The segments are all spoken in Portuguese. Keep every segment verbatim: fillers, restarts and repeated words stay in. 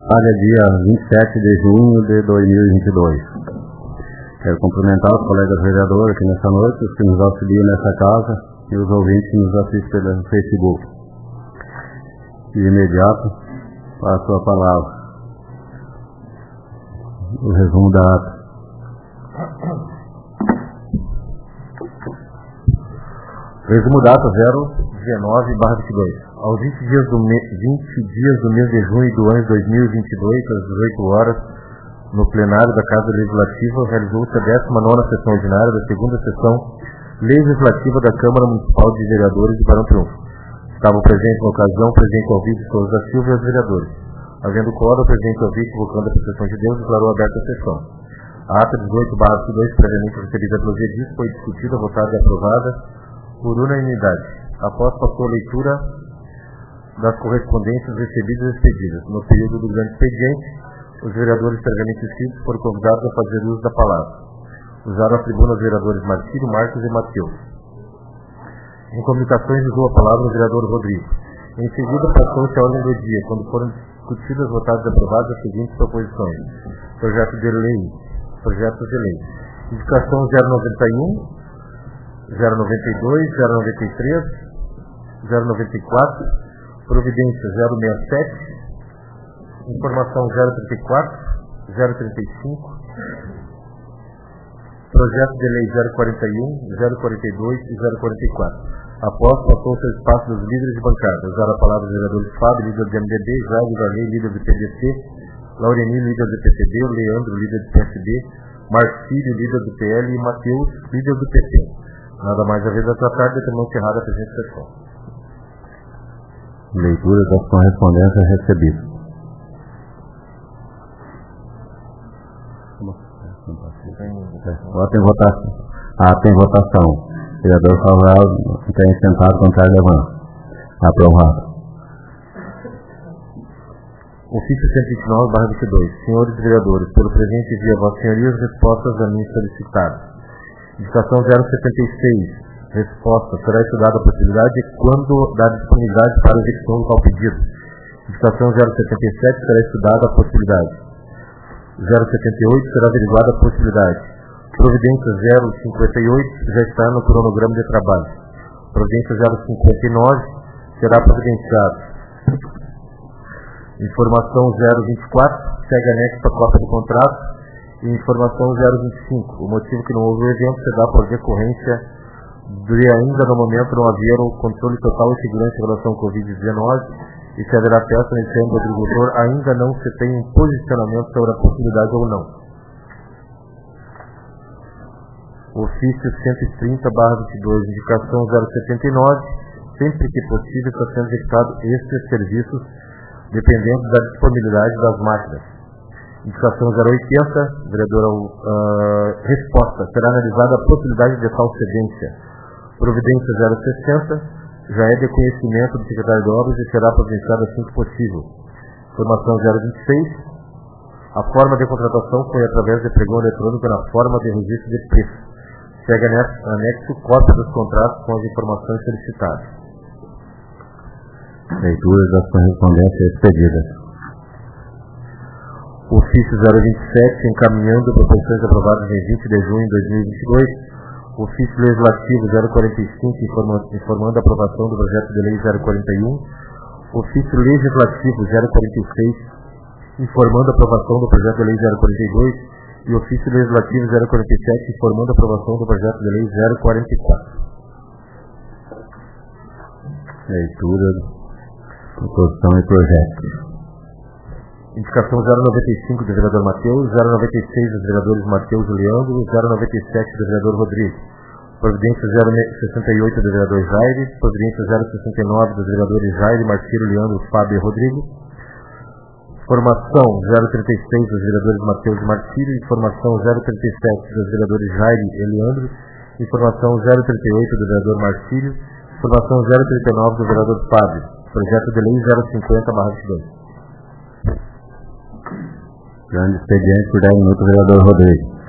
Falha dia vinte e sete de junho de dois mil e vinte e dois. Quero cumprimentar os colegas vereadores aqui nessa noite, os que nos auxiliam nessa casa e os ouvintes que nos assistem pelo Facebook. De imediato, passo a palavra. O resumo da ata. Resumo da ata zero dezenove barra vinte e dois. Aos vinte dias, do me... vinte dias do mês de junho do ano dois mil e vinte e dois, às dezoito horas, no plenário da Casa Legislativa, realizou-se a décima nona sessão ordinária da segunda sessão legislativa da Câmara Municipal de Vereadores de Barão Triunfo. Estavam presentes na ocasião o presidente Alvito Souza da Silva e os vereadores. Havendo quórum, o presidente Alvito, invocando a proteção de Deus, declarou aberta a sessão. A ata dezoito barra vinte e dois, previamente recebida pelos edis, foi discutida, votada e aprovada por unanimidade. Após passou a leitura das correspondências recebidas e expedidas. No período do grande expediente, os vereadores previamente inscritos foram convidados a fazer uso da palavra. Usaram a tribuna os vereadores Marcílio, Marcos e Mateus. Em comunicações, usou a palavra o vereador Rodrigo. Em seguida, passou-se a ordem do dia, quando foram discutidas, votadas e aprovadas as seguintes proposições. Projeto de lei. Projetos de lei. Indicação zero noventa e um, zero noventa e dois, zero noventa e três, zero noventa e quatro, providência zero sessenta e sete, informação zero trinta e quatro, zero trinta e cinco, projeto de lei zero quarenta e um, zero quarenta e dois e zero quarenta e quatro. Após, passou-se ao espaço dos líderes de bancada. Usaram a palavra os vereadores Fábio, líder do M D B, Jair Varley, líder do P D C, Laurenil, líder do P T B, Leandro, líder do P S B, Marcílio, líder do P L e Mateus, líder do P T. Nada mais a ver da tratar, determinou encerrada a presente sessão. Leitura das correspondências recebidas. Agora tem votação. Ah, tem votação. Vereador favorável, tem sentado, contrário, levanta. Aprovado. Ofício cento e vinte e nove barra vinte e dois. Senhores vereadores, pelo presente envio a vossas senhorias respostas a mim solicitadas. Indicação zero setenta e seis. Resposta. Será estudada a possibilidade de quando dar disponibilidade para a execução do tal pedido. Indicação zero setenta e sete. Será estudada a possibilidade. zero setenta e oito. Será averiguada a possibilidade. Providência zero cinquenta e oito. Já está no cronograma de trabalho. Providência zero cinquenta e nove. Será providenciado. Informação zero vinte e quatro. Segue anexo a cópia do contrato. E informação zero vinte e cinco. O motivo que não houve o evento se dá por decorrência de ainda no momento não haver o controle total e segurança em relação ao covid dezenove e se haverá festa nesse ano do agricultor, ainda não se tem um posicionamento sobre a possibilidade ou não. Ofício cento e trinta barra vinte e dois, indicação zero setenta e nove, sempre que possível está sendo executado estes serviços dependendo da disponibilidade das máquinas. Indicação zero oitenta, vereadora, uh, resposta. Será analisada a possibilidade de tal cedência. Providência zero sessenta, já é de conhecimento do secretário de obras e será providenciada assim que possível. Informação zero vinte e seis, a forma de contratação foi através de pregão eletrônico na forma de registro de preço. Segue anexo cópia dos contratos com as informações solicitadas. Leitura das correspondências expedidas. Ofício zero vinte e sete, encaminhando proposições aprovadas em vinte de junho de dois mil e vinte e dois. Ofício legislativo zero quarenta e cinco, informa, informando a aprovação do projeto de lei zero quarenta e um. Ofício legislativo zero quarenta e seis, informando a aprovação do projeto de lei zero quarenta e dois. E ofício legislativo zero quarenta e sete, informando a aprovação do projeto de lei zero quarenta e quatro. Leitura, proposição e projeto. Indicação zero noventa e cinco do vereador Mateus, zero noventa e seis dos vereadores Mateus e Leandro, zero noventa e sete do vereador Rodrigo. Providência zero sessenta e oito do vereador Jair, providência zero sessenta e nove dos vereadores Jair, Marcílio, Leandro, Fábio e Rodrigo. Informação zero trinta e seis dos vereadores Mateus e Marcílio, informação zero trinta e sete dos vereadores Jair e Leandro, informação zero trinta e oito do vereador Marcílio, informação zero trinta e nove do vereador Fábio. Projeto de lei zero cinquenta barra vinte e dois. Grande expediente por dez minutos, vereador Rodrigo.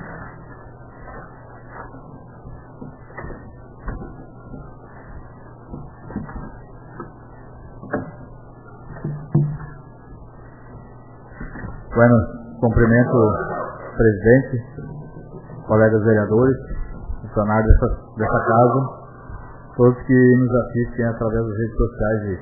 Bueno, cumprimento o presidente, colegas vereadores, funcionários dessa, dessa casa, todos que nos assistem através das redes sociais.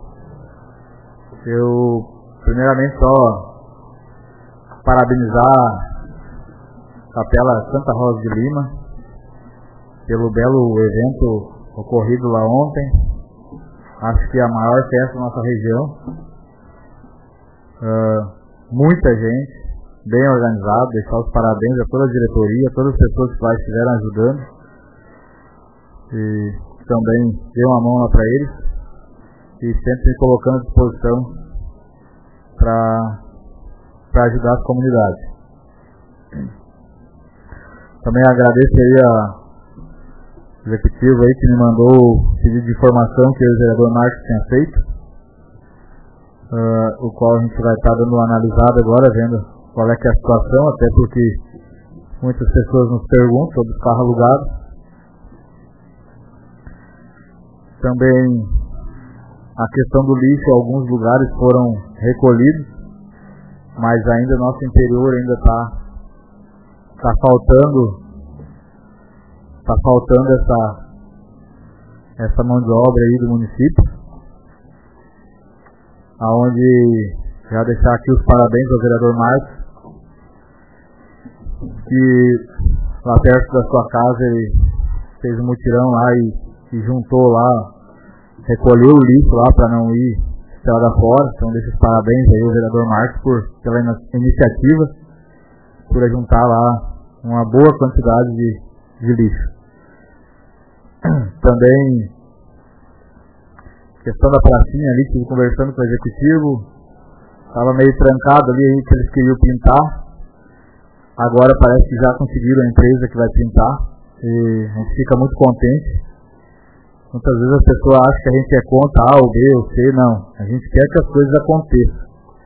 Eu, primeiramente, só parabenizar a Capela Santa Rosa de Lima pelo belo evento ocorrido lá ontem. Acho que é a maior festa da nossa região. Uh, muita gente, bem organizado. Deixar os parabéns a toda a diretoria, a todas as pessoas que lá estiveram ajudando. E também dei uma mão lá para eles. E sempre me colocando à disposição para ajudar as comunidades. Também agradeço aí a executivo aí que me mandou o pedido de informação que o vereador Marcos tinha feito, uh, o qual a gente vai estar dando uma analisada agora, vendo qual é que é a situação, até porque muitas pessoas nos perguntam sobre os carros alugados. Também a questão do lixo, alguns lugares foram recolhidos, mas ainda nosso interior ainda está tá faltando Está faltando essa, essa mão de obra aí do município, aonde já deixar aqui os parabéns ao vereador Marcos, que lá perto da sua casa ele fez um mutirão lá e, e juntou lá, recolheu o lixo lá para não ir estrada fora. Então deixo os parabéns aí ao vereador Marcos por, pela iniciativa, por juntar lá uma boa quantidade de, de lixo. Também questão da pracinha ali, estive conversando com o executivo, estava meio trancado ali, que eles queriam pintar. Agora parece que já conseguiram a empresa que vai pintar e a gente fica muito contente. Muitas vezes as pessoas acham que a gente é contra A ou B ou C, não. A gente quer que as coisas aconteçam.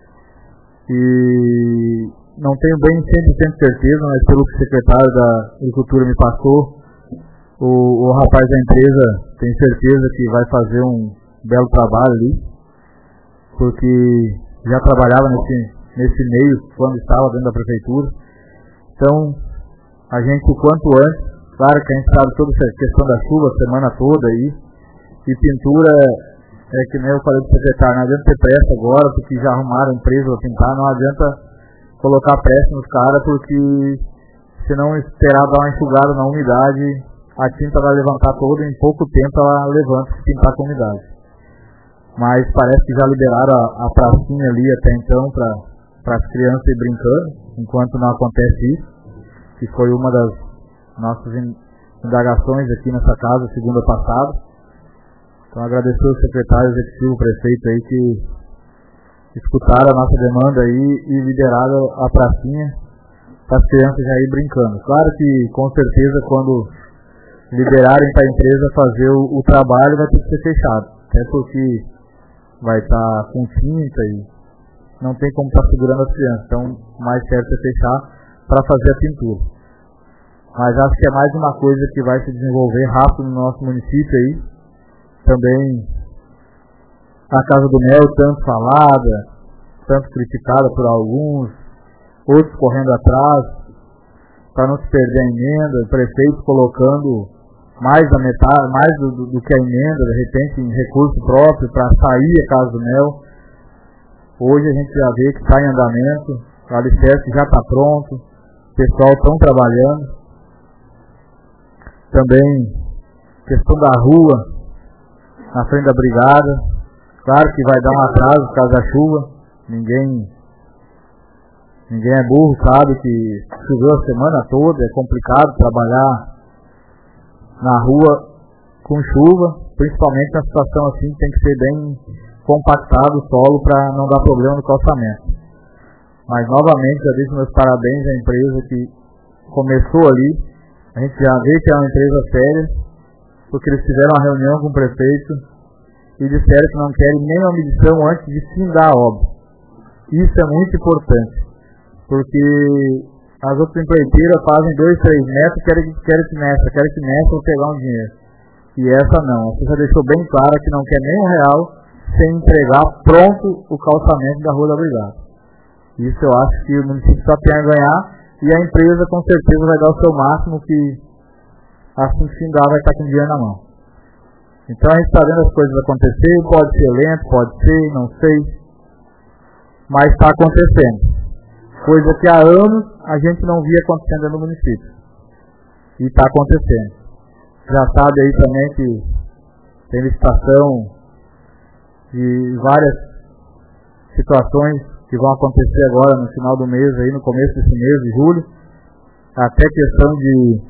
E não tenho bem cem por cento certeza, mas pelo que o secretário da Agricultura me passou, O, o rapaz da empresa tem certeza que vai fazer um belo trabalho ali, porque já trabalhava nesse, nesse meio quando estava dentro da prefeitura. Então, a gente o quanto antes, claro que a gente sabe toda essa questão da chuva a semana toda aí, e pintura é que nem eu falei pro secretário, não adianta ter pressa agora, porque já arrumaram a empresa para pintar, não adianta colocar pressa nos caras, porque se não esperar dar uma enxugada na umidade, a tinta vai levantar toda, em pouco tempo ela levanta e pintar a comunidade. Mas parece que já liberaram a, a pracinha ali até então para as crianças ir brincando, enquanto não acontece isso, que foi uma das nossas indagações aqui nessa casa segunda passada. Então agradecer ao secretário executivo, o prefeito aí, que escutaram a nossa demanda aí e liberaram a pracinha para as crianças já ir brincando. Claro que com certeza quando liberarem para a empresa fazer o, o trabalho vai ter que ser fechado, até porque vai estar tá com tinta e não tem como estar tá segurando as crianças, então mais certo é fechar para fazer a pintura. Mas acho que é mais uma coisa que vai se desenvolver rápido no nosso município aí. Também a Casa do Mel, tanto falada, tanto criticada por alguns, outros correndo atrás, para não se perder a emenda, o prefeito colocando mais da metade, mais do, do, do que a emenda, de repente em recurso próprio para sair a Casa do Mel. Hoje a gente já vê que está em andamento, o alicerce já está pronto, o pessoal estão trabalhando. Também questão da rua, na frente da brigada, claro que vai dar um atraso por causa da chuva, ninguém, ninguém é burro, sabe que choveu a semana toda, é complicado trabalhar na rua com chuva, principalmente na situação assim, tem que ser bem compactado o solo para não dar problema no calçamento. Mas novamente já deixo meus parabéns à empresa que começou ali. A gente já vê que é uma empresa séria, porque eles fizeram uma reunião com o prefeito e disseram que não querem nenhuma medição antes de findar a obra. Isso é muito importante, porque as outras empreiteiras fazem dois, três metros e querem, querem que meça, querem que meça ou pegar um dinheiro. E essa não, você já deixou bem claro que não quer nem um real sem entregar pronto o calçamento da Rua da Brigada. Isso eu acho que o município só tem a ganhar e a empresa com certeza vai dar o seu máximo, que assim que findar vai estar com dinheiro na mão. Então a gente está vendo as coisas acontecer, pode ser lento, pode ser, não sei, mas está acontecendo. Coisa que há anos a gente não via acontecendo no município. E está acontecendo. Já sabe aí também que tem licitação de várias situações que vão acontecer agora no final do mês, aí no começo desse mês de julho, até questão de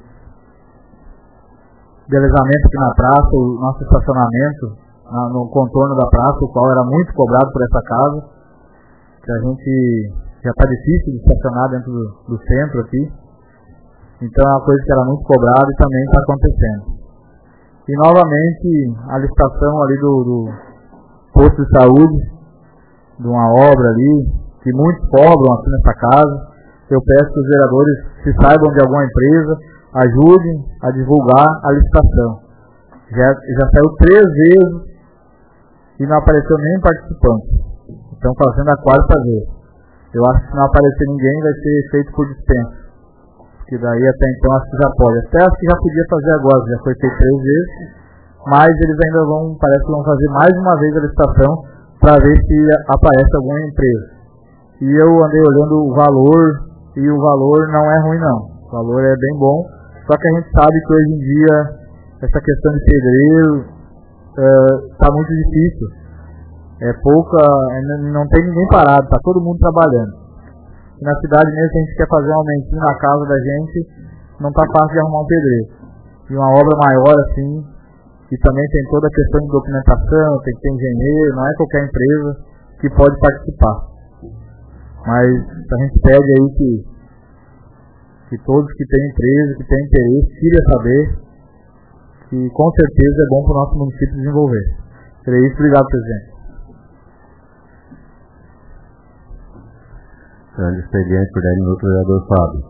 belezamento aqui na praça, o nosso estacionamento na, no contorno da praça, o qual era muito cobrado por essa casa, que a gente já está difícil de estacionar dentro do, do centro aqui. Então é uma coisa que era muito cobrada e também está acontecendo. E novamente a licitação ali do, do posto de saúde, de uma obra ali, que muitos cobram aqui nessa casa. Eu peço que os vereadores, se saibam de alguma empresa, ajudem a divulgar a licitação. Já, já saiu três vezes e não apareceu nenhum participante. Estão fazendo a quarta vez. Eu acho que se não aparecer ninguém vai ser feito por dispensa. Que daí até então acho que já pode. Até acho que já podia fazer agora, já foi feito três vezes. Mas eles ainda vão, parece que vão fazer mais uma vez a licitação para ver se aparece alguma empresa. E eu andei olhando o valor, e o valor não é ruim não. O valor é bem bom. Só que a gente sabe que hoje em dia essa questão de pedreiro está uh, muito difícil. É pouca, não tem ninguém parado, está todo mundo trabalhando. E na cidade mesmo, se a gente quer fazer um aumentinho na casa da gente, não está fácil de arrumar um pedreiro. E uma obra maior assim, que também tem toda a questão de documentação, tem que ter engenheiro, não é qualquer empresa que pode participar. Mas a gente pede aí que, que todos que têm empresa, que têm interesse, queiram saber, que com certeza é bom para o nosso município desenvolver. Seria isso, obrigado, presidente. Grande expediente por dez minutos, vereador Fábio.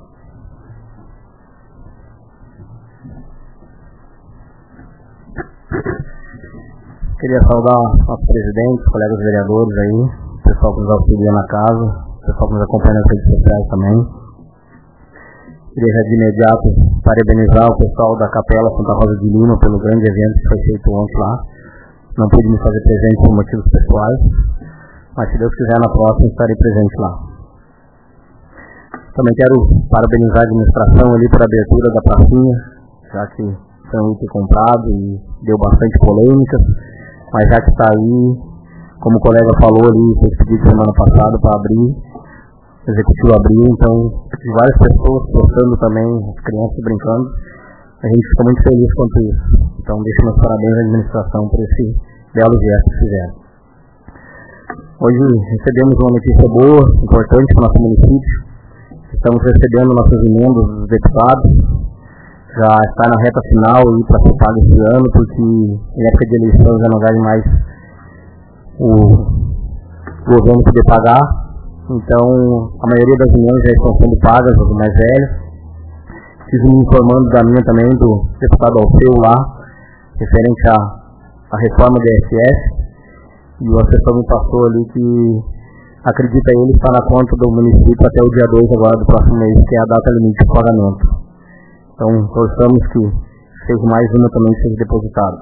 Queria saudar nossos presidentes, colegas vereadores aí, o pessoal que nos auxilia na casa, o pessoal que nos acompanha nas redes sociais também. Queria já de imediato parabenizar o pessoal da Capela Santa Rosa de Lima pelo grande evento que foi feito ontem lá. Não pude me fazer presente por motivos pessoais, mas se Deus quiser na próxima estarei presente lá. Também quero parabenizar a administração ali por a abertura da pracinha, já que foi um item comprado e deu bastante polêmica, mas já que está aí, como o colega falou ali, fez pedido semana passada para abrir, o executivo abriu, então de várias pessoas postando também, as crianças brincando, a gente fica muito feliz quanto isso. Então deixo meus parabéns à administração por esse belo gesto que fizeram. Hoje recebemos uma notícia boa, importante para o nosso município. Estamos recebendo nossas emendas dos deputados, já está na reta final para ser pago esse ano, porque em época de eleição já não vai mais o governo poder pagar, então a maioria das emendas já estão sendo pagas, as mais velhas. Estive me informando da minha também, do deputado Alceu lá, referente à, à reforma da I S S, e o assessor me passou ali que acredita ele estar na conta do município até o dia dois agora do próximo mês, que é a data limite de pagamento. Então, torçamos que seja mais uma também que seja depositada.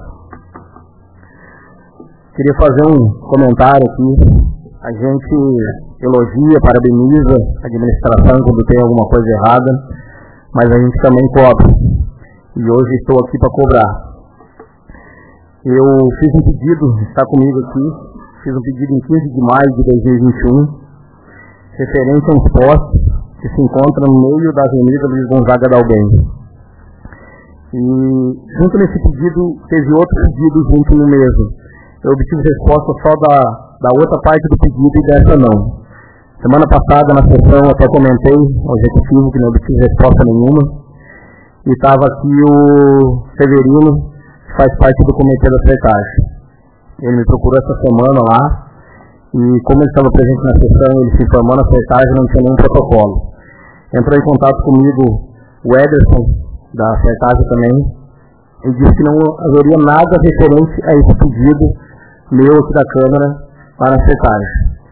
Queria fazer um comentário aqui. A gente elogia, parabeniza a administração quando tem alguma coisa errada, mas a gente também cobra. E hoje estou aqui para cobrar. Eu fiz um pedido, está comigo aqui, fiz um pedido em quinze de maio de dois mil e vinte e um, referente a uns postes que se encontram no meio da Avenida Luiz Gonzaga Dalben. E junto nesse pedido, teve outro pedido junto no mesmo. Eu obtive resposta só da, da outra parte do pedido e dessa não. Semana passada, na sessão, até comentei ao executivo que não obtive resposta nenhuma. E estava aqui o Severino, que faz parte do comitê da secretagem. Ele me procurou essa semana lá, e como ele estava presente na sessão, ele se informou na secretagem, não tinha nenhum protocolo. Entrou em contato comigo o Ederson, da secretagem também, e disse que não haveria nada referente a esse pedido meu aqui da Câmara para a secretagem.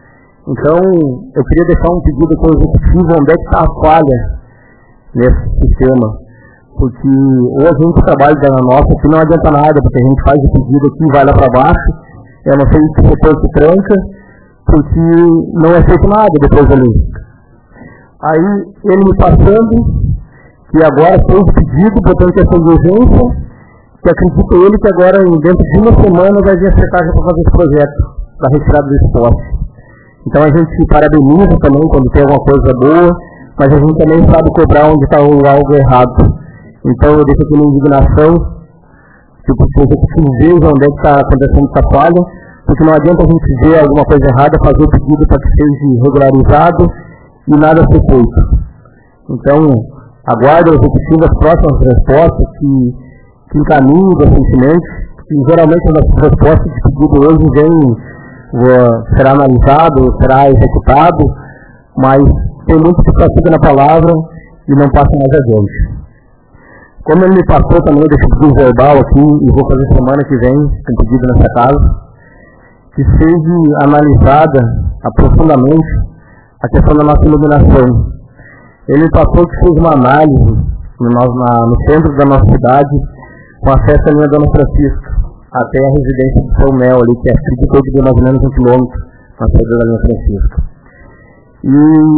Então, eu queria deixar um pedido com o executivo, onde é que está a falha nesse sistema. Porque ou a gente trabalha da nossa, que não adianta nada, porque a gente faz o pedido aqui e vai lá para baixo, eu não sei se depois se tranca, porque não é feito nada depois ali. Aí, ele me passando, que agora fez o pedido, botando questão de urgência, que acredita ele que agora, dentro de uma semana, vai vir a secretaria para fazer esse projeto, da retirada do esporte. Então a gente se parabeniza também quando tem alguma coisa boa, mas a gente também sabe cobrar onde está algo errado. Então eu deixo aqui uma indignação, tipo, se você veja onde é que está acontecendo essa falha, porque não adianta a gente ver alguma coisa errada, fazer o pedido para que seja regularizado e nada ser feito. Então, aguardo o executivo as próximas respostas que, que encaminham recentemente, que geralmente as respostas de pedido hoje vêm, será analisado, será executado, mas tem muito que fica na palavra e não passa mais adiante. Como ele me passou também, eu deixo um verbal aqui e vou fazer semana que vem, tem pedido nessa casa, que seja analisada aprofundadamente a questão da nossa iluminação. Ele me passou que fez uma análise no, na, no centro da nossa cidade, com acesso à linha Dona Francisca, até a residência de São Mel, ali, que é fica de mais ou menos um quilômetro na saída da linha Francisca. E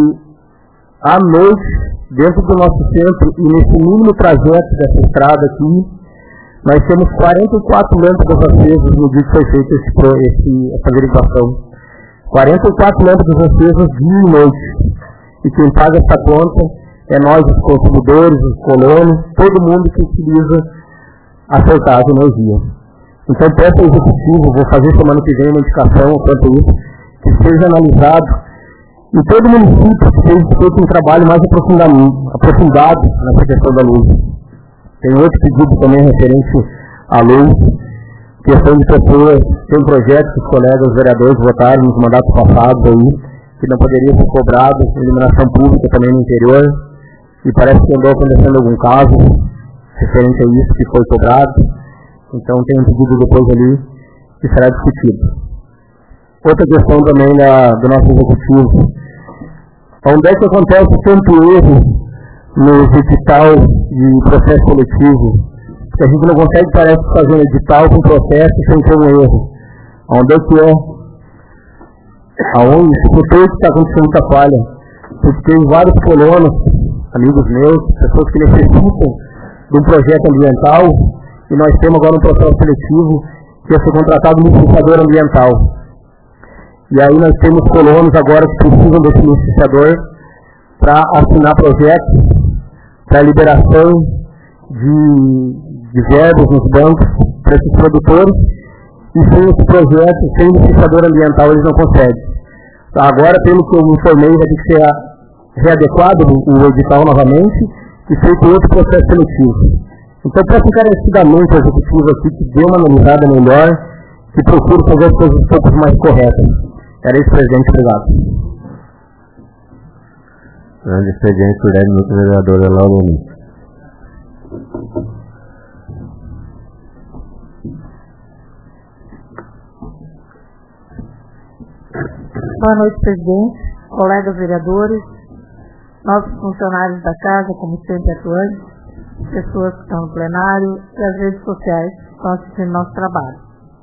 à noite, dentro do nosso centro, e nesse mínimo trajeto dessa estrada aqui, nós temos quarenta e quatro lâmpadas acesas no dia que foi feita esse, esse, essa averiguação. quarenta e quatro lâmpadas acesas dia e noite. E quem paga essa conta é nós, os consumidores, os colonos, todo mundo que utiliza a soltagem de energia. Então, peço ao executivo, vou fazer semana que vem uma indicação quanto a isso, que seja analisado em todo o município, que seja feito um trabalho mais aprofundado nessa questão da luz. Tem outro pedido também referente à luz, questão de pessoas, tem um projeto que os colegas os vereadores votaram nos mandatos passados aí, que não poderia ser cobrado, iluminação pública também no interior, e parece que andou acontecendo algum caso referente a isso que foi cobrado. Então tem um pedido depois ali que será discutido. Outra questão também da, do nosso executivo. Onde é que acontece tanto erro no edital de processo coletivo? Porque a gente não consegue, parece, fazer um edital com processo sem ter um erro. Onde é que é? Aonde? Por que está acontecendo essa falha? Porque tem vários colonos, amigos meus, pessoas que necessitam de um projeto ambiental, e nós temos agora um processo seletivo que é ser contratado um licenciador ambiental. E aí nós temos colonos agora que precisam desse licenciador para assinar projetos para liberação de, de verbos nos bancos para esses produtores, e sem esse projeto, sem licenciador ambiental, eles não conseguem. Agora, pelo que eu me informei, vai ter que ser readequado o edital novamente e feito outro processo seletivo. Então, peço encarecidamente ao executivo aqui que dê uma analisada melhor, que procure fazer as coisas um pouco mais corretas. Era isso, presidente. Obrigado. Grande expediente, o vereador Lauro Nunes. Boa noite, presidente, colegas vereadores, nossos funcionários da casa, como sempre atuantes, pessoas que estão no plenário e as redes sociais que estão assistindo nosso trabalho.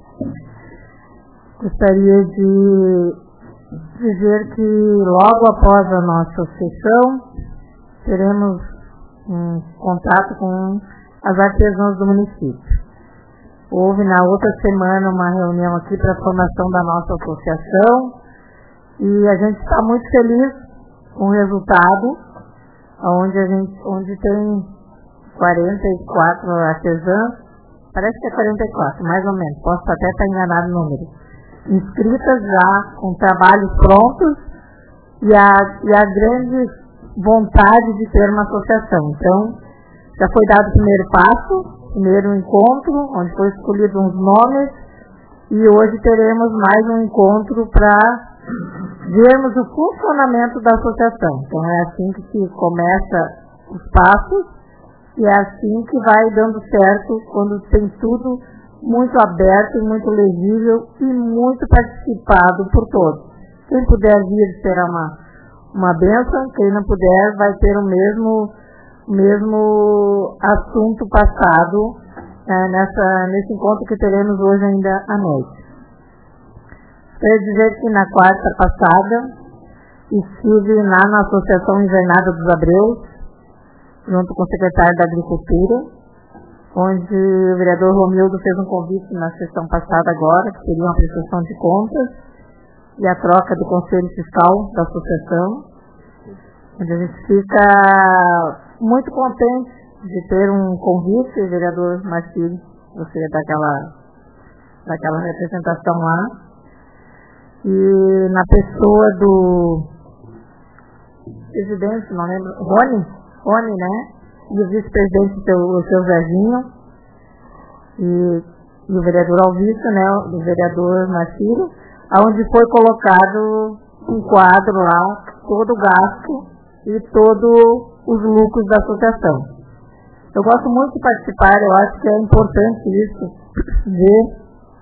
Gostaria de dizer que logo após a nossa sessão teremos um contato com as artesãs do município. Houve na outra semana uma reunião aqui para a formação da nossa associação e a gente está muito feliz com o resultado, onde, a gente, onde tem quarenta e quatro artesãs, parece que é quarenta e quatro, mais ou menos, posso até estar enganado no número, inscritas já com trabalhos prontos e a, e a grande vontade de ter uma associação. Então, já foi dado o primeiro passo, primeiro encontro, onde foi escolhido uns nomes, e hoje teremos mais um encontro para vermos o funcionamento da associação. Então é assim que se começa os passos e é assim que vai dando certo quando tem tudo muito aberto, muito legível e muito participado por todos. Quem puder vir terá uma, uma bênção, quem não puder vai ter o mesmo, mesmo assunto passado é, nessa, nesse encontro que teremos hoje ainda à noite. Quero dizer que na quarta passada estive lá na Associação Invernada dos Abreus, junto com o secretário da Agricultura, onde o vereador Romildo fez um convite na sessão passada agora, que seria uma prestação de contas e a troca do Conselho Fiscal da Associação, onde a gente fica muito contente de ter um convite, vereador Marcílio, você daquela, daquela representação lá, e na pessoa do presidente, não lembro, Rony, Rony, né? E o vice-presidente, o seu, o seu Zezinho, e, e o vereador Alvício, né, o vereador Marcílio, onde foi colocado um quadro lá, todo o gasto e todos os lucros da associação. Eu gosto muito de participar, eu acho que é importante isso, ver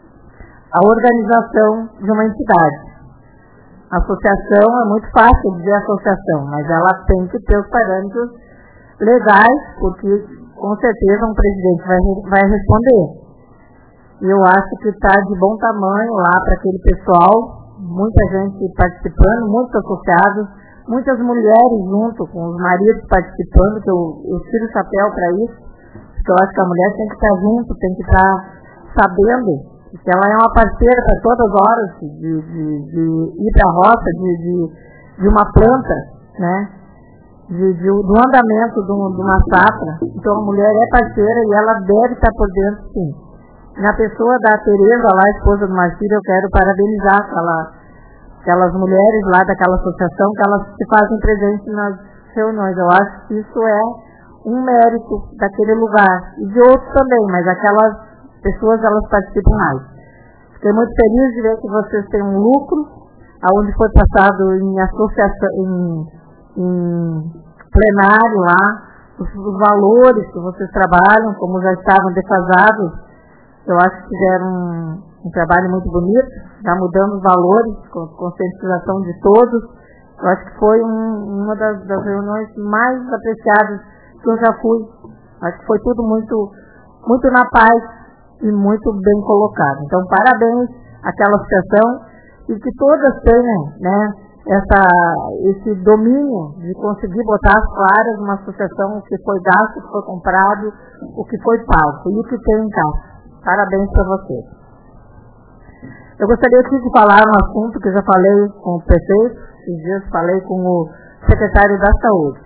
a organização de uma entidade. A associação é muito fácil dizer associação, mas ela tem que ter os parâmetros legais, porque com certeza um presidente vai, vai responder. E eu acho que está de bom tamanho lá para aquele pessoal, muita gente participando, muitos associados, muitas mulheres junto com os maridos participando, que eu, eu tiro o chapéu para isso, porque eu acho que a mulher tem que estar junto, tem que estar sabendo que ela é uma parceira para todas as horas de, de, de ir para a roça, de, de, de uma planta, né? De, de, do andamento de, um, de uma safra. Então a mulher é parceira e ela deve estar por dentro, sim. Na pessoa da Tereza, lá, esposa do Marcílio, eu quero parabenizar aquela, aquelas mulheres lá daquela associação, que elas se fazem presentes nas reuniões. Eu acho que isso é um mérito daquele lugar. E de outros também, mas aquelas pessoas, elas participam mais. Fiquei muito feliz de ver que vocês têm um lucro, aonde foi passado em associação, em em plenário lá, os, os valores que vocês trabalham, como já estavam defasados, eu acho que fizeram um, um trabalho muito bonito, já mudando os valores, com conscientização de todos. Eu acho que foi um, uma das, das reuniões mais apreciadas que eu já fui. Acho que foi tudo muito, muito na paz e muito bem colocado. Então, parabéns àquela associação e que todas tenham, né, Essa, esse domínio de conseguir botar as claras numa associação, o que foi gasto, o que foi comprado, o que foi pago e o que tem em casa. Parabéns para vocês. Eu gostaria aqui de falar um assunto que eu já falei com o prefeito, esses dias falei com o secretário da Saúde.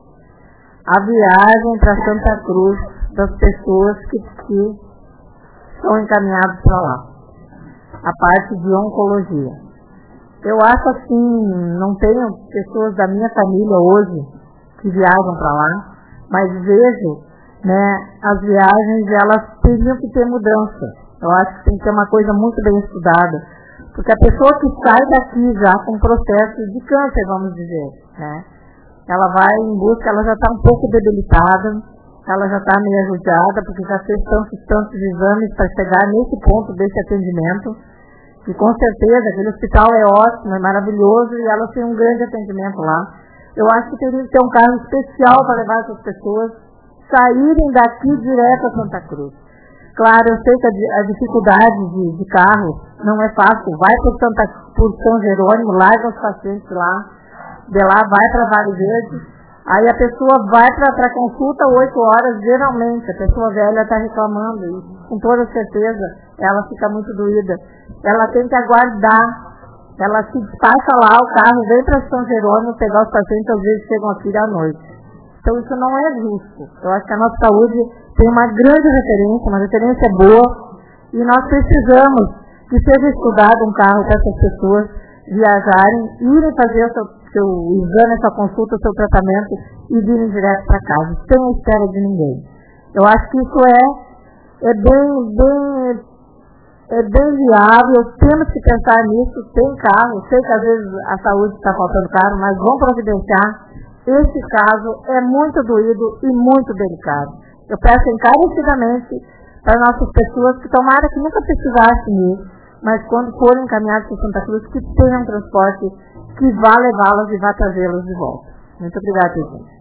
A viagem para Santa Cruz das pessoas que, que são encaminhadas para lá. A parte de oncologia. Eu acho assim, não tenho pessoas da minha família hoje que viajam para lá, mas vejo, né, as viagens, elas teriam que ter mudança. Eu acho que tem que ter uma coisa muito bem estudada, porque a pessoa que sai daqui já com processo de câncer, vamos dizer, né, ela vai em busca, ela já está um pouco debilitada, ela já está meio ajudada, porque já fez tantos, tantos exames para chegar nesse ponto desse atendimento. E com certeza, aquele hospital é ótimo, é maravilhoso e elas têm um grande atendimento lá. Eu acho que teria que ter um carro especial para levar essas pessoas saírem daqui direto a Santa Cruz. Claro, eu sei que a, a dificuldade de, de carro não é fácil. Vai por, Santa, por São Jerônimo, larga os pacientes lá, de lá vai para Vale Verde. Aí a pessoa vai para a consulta oito horas, geralmente. A pessoa velha está reclamando e com toda certeza ela fica muito doída. Ela tem que aguardar, ela se despacha lá, o carro vem para São Jerônimo pegar os pacientes, às vezes chegam aqui à noite. Então isso não é justo. Eu acho que a nossa saúde tem uma grande referência, uma referência boa, e nós precisamos que seja estudado um carro para essas pessoas viajarem, irem fazer o seu, seu exame, a sua consulta, o seu tratamento e virem direto para casa, sem a espera de ninguém. Eu acho que isso é, é bem, bem, é bem viável, temos que pensar nisso, tem carro, sei que às vezes a saúde está faltando carro, mas vamos providenciar. Esse caso é muito doído e muito delicado. Eu peço encarecidamente para nossas pessoas que tomara que nunca precisassem ir, mas quando forem encaminhados para Santa Cruz, que tenham um transporte que vá levá-las e vá trazê-las de volta. Muito obrigada, presidente.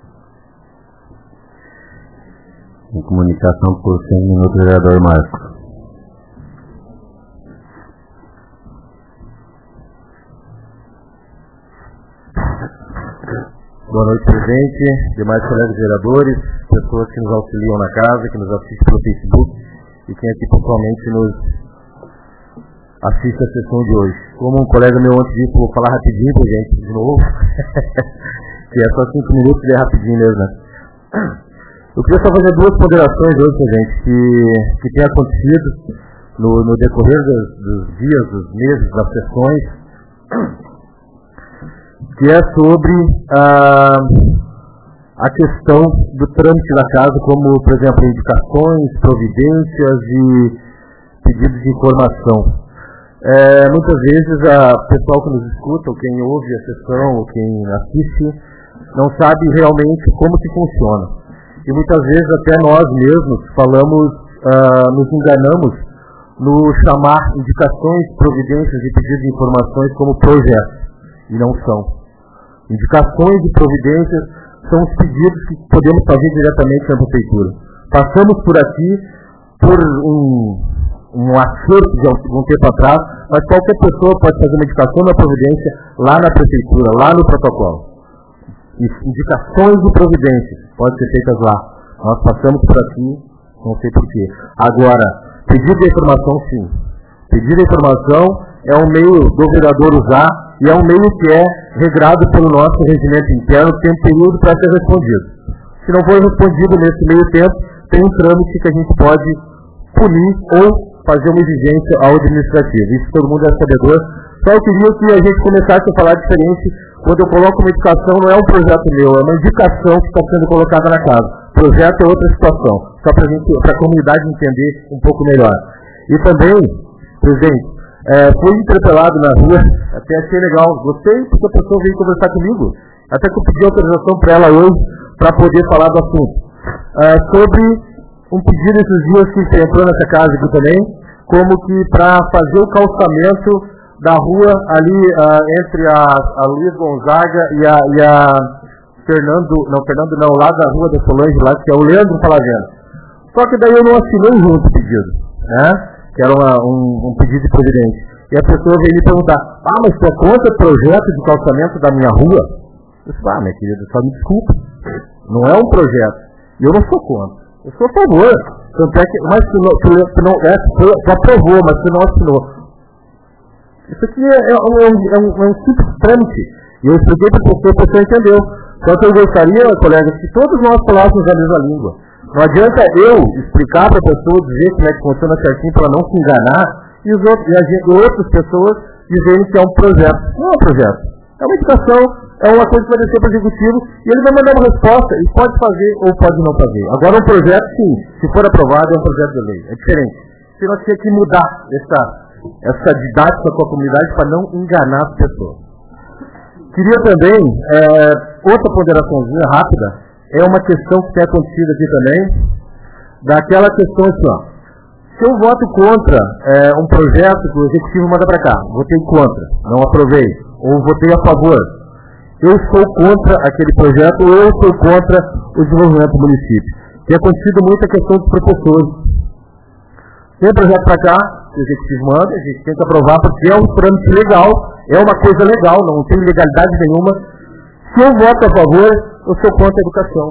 Em comunicação por cem minutos, vereador Marcos. Boa noite, presidente, demais colegas vereadores, pessoas que nos auxiliam na casa, que nos assistem pelo Facebook e quem aqui pessoalmente nos assiste a sessão de hoje. Como um colega meu antes disse, vou falar rapidinho, gente, de novo, que é só cinco minutos e é rapidinho mesmo, né? Eu queria só fazer duas ponderações hoje, gente, que, que tem acontecido no, no decorrer dos, dos dias, dos meses, das sessões, que é sobre a, a questão do trâmite da casa, como, por exemplo, indicações, providências e pedidos de informação. É, muitas vezes o pessoal que nos escuta, ou quem ouve a sessão, ou quem assiste, não sabe realmente como que funciona. E muitas vezes até nós mesmos falamos, uh, nos enganamos no chamar indicações, providências e pedidos de informações como projetos, e não são. Indicações e providências são os pedidos que podemos fazer diretamente na prefeitura. Passamos por aqui por um, um acerto de algum tempo atrás, mas qualquer pessoa pode fazer uma indicação na providência lá na prefeitura, lá no protocolo. Indicações e providências podem ser feitas lá. Nós passamos por aqui, não sei porquê. Agora, pedido de informação, sim. Pedido de informação é um meio do vereador usar e é um meio que é regrado pelo nosso regimento interno, que tem um período para ser respondido. Se não for respondido nesse meio tempo, tem um trâmite que a gente pode punir ou fazer uma exigência ao administrativo. Isso todo mundo é sabedor. Só eu queria que a gente começasse a falar diferente. Quando eu coloco uma indicação, não é um projeto meu, é uma indicação que está sendo colocada na casa. Projeto é outra situação, só para a comunidade entender um pouco melhor. E também, presidente, é, fui interpelado na rua, até achei legal, gostei porque a pessoa veio conversar comigo, até que eu pedi autorização para ela hoje, para poder falar do assunto. É, sobre um pedido esses dias que você entrou nessa casa aqui também, como que para fazer o calçamento da rua ali uh, entre a, a Luiz Gonzaga e a, e a Fernando, não, Fernando não, lá da rua da Solange, lá que é o Leandro Palavena. Só que daí eu não assinei junto o pedido, né? Que era uma, um, um pedido de providência. E a pessoa veio me perguntar, ah, mas você é contra o projeto de calçamento da minha rua? Eu disse, ah, minha querida, só me desculpa. Não é um projeto. E eu não sou contra. Eu sou a favor. Tanto é que, mas se não, se não é, você aprovou, mas você não assinou. Isso aqui é, é, um, é, um, é um simples trâmite. E eu expliquei para a pessoa, a pessoa entendeu. Só que eu gostaria, colegas, que todos nós falássemos a mesma língua. Não adianta eu explicar para a pessoa, dizer como é que funciona certinho para ela não se enganar, e, os outros, e, a gente, e outras pessoas dizerem que é um projeto. Não é um projeto. É uma indicação, é uma coisa que vai descer para o executivo, e ele vai mandar uma resposta, e pode fazer ou pode não fazer. Agora um projeto, sim, se for aprovado, é um projeto de lei. É diferente. Se nós temos que mudar essa... essa didática com a comunidade para não enganar as pessoas. Queria também, é, outra ponderaçãozinha rápida, é uma questão que tem acontecido aqui também, daquela questão assim, ó, se eu voto contra é, um projeto que o executivo manda para cá, votei contra, não aprovei, ou votei a favor, eu sou contra aquele projeto ou eu sou contra o desenvolvimento do município. Tem acontecido muito a questão dos professores. Tem projeto para cá, o executivo manda, a gente tem que aprovar porque é um trâmite legal, é uma coisa legal, não tem legalidade nenhuma. Se eu voto a favor, eu sou contra a educação.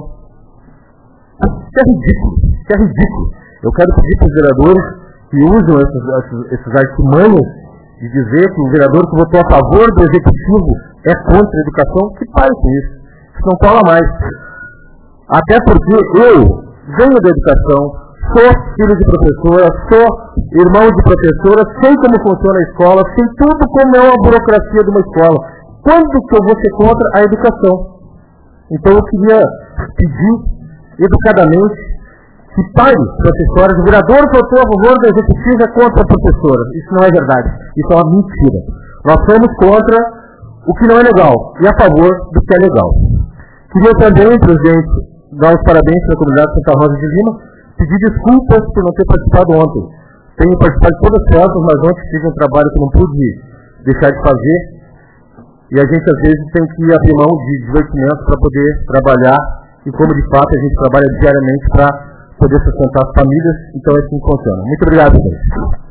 Isso é ridículo, isso é ridículo. Eu quero pedir para os vereadores que usam esses, esses, esses artimanhos de dizer que o vereador que votou a favor do executivo é contra a educação, que pare com isso. Isso não fala mais. Até porque eu venho da educação, sou filho de professora, sou irmão de professora, sei como funciona a escola, sei tudo como é uma burocracia de uma escola. Quando que eu vou ser contra a educação? Então eu queria pedir, educadamente, que pare essa história de vereador votou a favor da executiva é contra a professora. Isso não é verdade. Isso é uma mentira. Nós somos contra o que não é legal e a favor do que é legal. Queria também, presidente, dar os parabéns para a comunidade de Santa Rosa de Lima, pedir desculpas por não ter participado ontem. tenho participado de todas elas, mas ontem tive um trabalho que não pude deixar de fazer. E a gente, às vezes, tem que abrir mão de divertimento para poder trabalhar. E como, de fato, a gente trabalha diariamente para poder sustentar as famílias. Então, é assim que funciona. Muito obrigado, gente.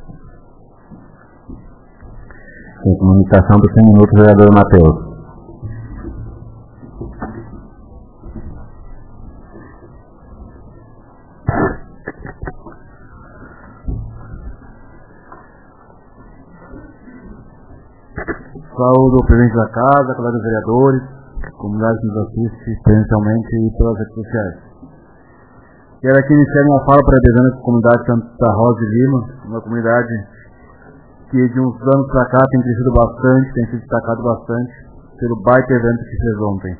Em comunicação do cem minutos, vereador Matheus. Saúdo o presidente da casa, colegas vereadores, comunidade que nos assiste presencialmente e pelas redes sociais. Quero aqui iniciar uma fala parabenizando a comunidade Santa Rosa de Lima, uma comunidade que de uns anos para cá tem crescido bastante, tem se destacado bastante pelo baita evento que fez ontem.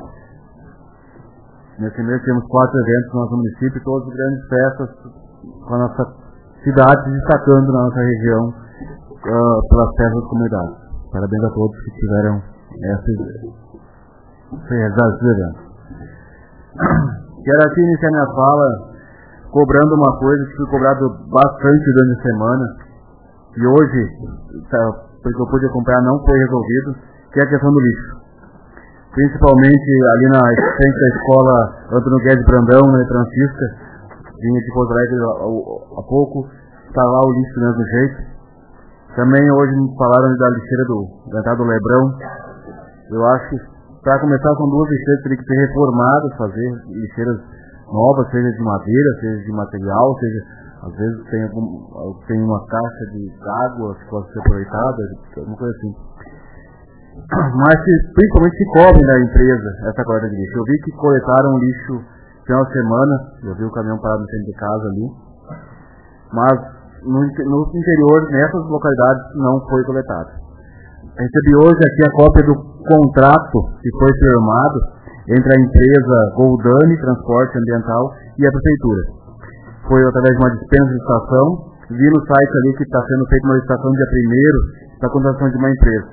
Nesse mês temos quatro eventos no nosso município, todas grandes festas com a nossa cidade se destacando na nossa região uh, pelas festas da comunidade. Parabéns a todos que tiveram esses eventos. Quero aqui iniciar minha fala cobrando uma coisa que foi cobrado bastante durante a semana e hoje, porque eu pude acompanhar, não foi resolvido, que é a questão do lixo. Principalmente ali na frente da escola Antônio Guedes Brandão, na Francisca, vinha de Porto Alegre há pouco, está lá o lixo do mesmo jeito. Também hoje me falaram da lixeira do, da entrada do Lebrão. Eu acho que, para começar, são duas lixeiras que teriam que ser reformadas, fazer lixeiras novas, seja de madeira, seja de material, seja, às vezes, tem, algum, tem uma caixa de água que pode ser aproveitada, alguma coisa assim. Mas, que, principalmente, se cobre da empresa essa coleta de lixo. Eu vi que coletaram lixo no final de semana, eu vi o caminhão parado no centro de casa ali, mas No, no interior, nessas localidades, não foi coletado. Recebi hoje aqui a cópia do contrato que foi firmado entre a empresa Goldani Transporte Ambiental e a Prefeitura. Foi através de uma dispensa de licitação. Vi no site ali que está sendo feita uma licitação dia primeiro da contratação de uma empresa.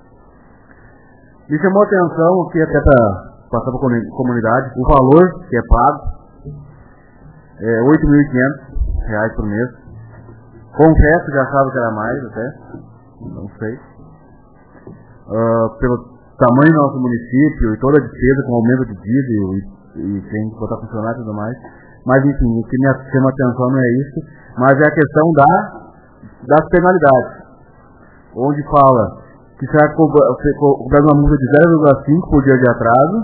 Me chamou a atenção, que até para passar para a comunidade, o valor que é pago é oito mil e quinhentos reais por mês. Confesso que achava que era mais até, não sei. Uh, pelo tamanho do nosso município e toda a despesa com o aumento de diesel e, e tem que botar funcionário e tudo mais. Mas enfim, o que me chama a atenção não é isso, mas é a questão da, das penalidades. Onde fala que será cobrado uma multa de zero vírgula cinco por dia de atraso,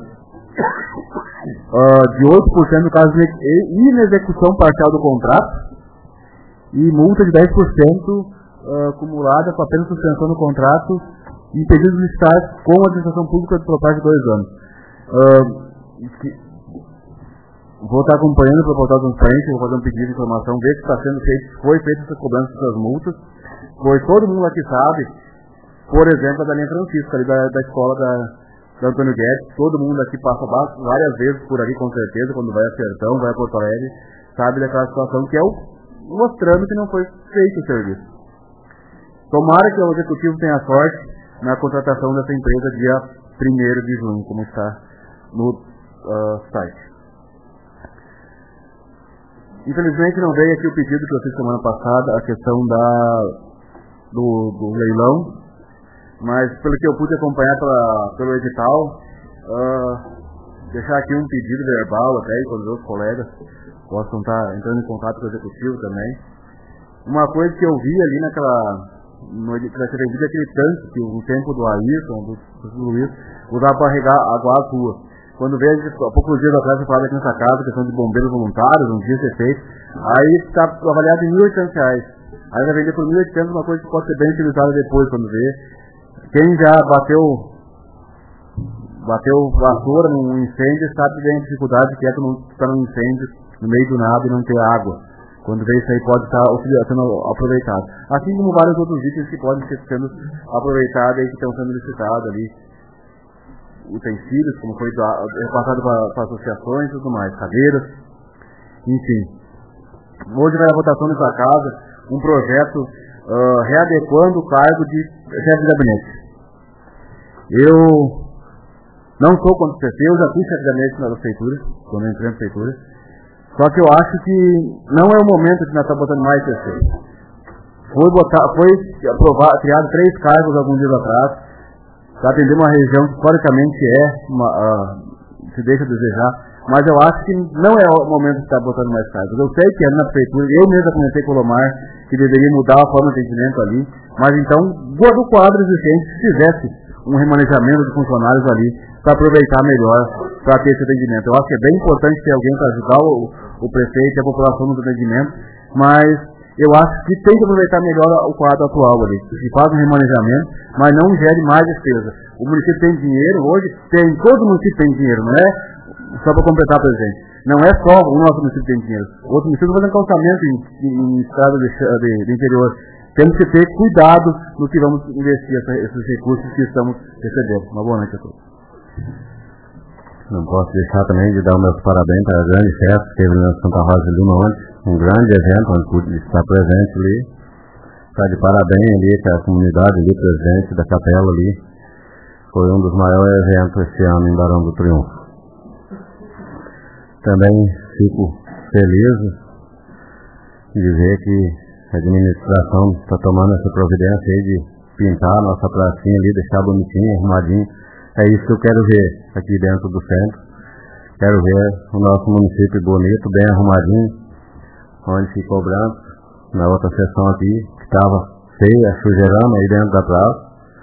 uh, de oito por cento no caso de inexecução parcial do contrato, e multa de dez por cento uh, acumulada com apenas suspensão do contrato e pedidos de estar com a administração pública por parte de dois anos. Uh, que, vou estar acompanhando para portal transparente, vou fazer um pedido de informação, ver se está sendo feito, foi feita essa cobrança dessas multas, pois todo mundo aqui sabe, por exemplo, da linha Francisca, ali da, da escola da, da Antônio Guedes, todo mundo aqui passa várias vezes por ali, com certeza, quando vai a Sertão, vai a Porto Alegre, sabe daquela situação que é o mostrando que não foi feito o serviço. Tomara que o executivo tenha sorte na contratação dessa empresa dia primeiro de junho, como está no uh, site. Infelizmente não veio aqui o pedido que eu fiz semana passada, a questão da, do, do leilão, mas pelo que eu pude acompanhar pela, pelo edital, uh, deixar aqui um pedido verbal até com os outros colegas, possam estar entrando em contato com o executivo também. Uma coisa que eu vi ali naquela, no naquele vídeo, aquele tanque que o tempo do Ayrton, do, do Luiz, usava para regar água às ruas. Quando veio, há poucos dias atrás, eu falava aqui nessa casa, questão de bombeiros voluntários, um dia ser feito, aí está avaliado em mil e oitocentos reais. Aí vai vender por mil e oitocentos, uma coisa que pode ser bem utilizada depois, quando vê. Quem já bateu bateu vassoura num incêndio, sabe bem a dificuldade que é estar num incêndio no meio do nada e não ter água. Quando vê isso aí pode estar sendo aproveitado. Assim como vários outros itens que podem ser sendo aproveitados e que estão sendo licitados ali. Utensílios, como foi repassado para associações e tudo mais, cadeiras, enfim. Hoje vai a votação nessa casa um projeto uh, readequando o cargo de chefe de gabinete. Eu não sou contra o P C, eu já fui chefe de gabinete na prefeitura, quando eu entrei na prefeitura. Só que eu acho que não é o momento de nós estar botando mais P C. Foi, botar, foi aprovar, criado três cargos alguns dias atrás, para atender uma região que historicamente é, uma, uh, se deixa a desejar, mas eu acho que não é o momento de estar botando mais cargos. Eu sei que ali na prefeitura, eu mesmo comentei com o Lomar, que deveria mudar a forma de atendimento ali, mas então, do quadro existente, se fizesse um remanejamento de funcionários ali, para aproveitar melhor, para ter esse atendimento. Eu acho que é bem importante ter alguém para ajudar o, o prefeito e a população no atendimento, mas eu acho que tem que aproveitar melhor o quadro atual ali, que faz um remanejamento, mas não gere mais despesa. O município tem dinheiro hoje, tem, todo município tem dinheiro, não é? Só para completar, presidente, não é só o nosso município que tem dinheiro. Outros municípios fazem calçamento em, em, em estrada de, de, de interior. Temos que ter cuidado no que vamos investir essa, esses recursos que estamos recebendo. Uma boa noite a todos. Não posso deixar também de dar os meus parabéns para a grande festa que teve na Santa Rosa de Lima ontem, um grande evento onde pude estar presente ali. Está de parabéns ali com a comunidade ali presente da capela ali. Foi um dos maiores eventos esse ano em Barão do Triunfo. Também fico feliz de ver que a administração está tomando essa providência aí de pintar a nossa pracinha ali, deixar bonitinho, arrumadinho. É isso que eu quero ver aqui dentro do centro. Quero ver o nosso município bonito, bem arrumadinho, onde ficou branco, na outra seção aqui, que estava feia, sujeirando aí dentro da praça.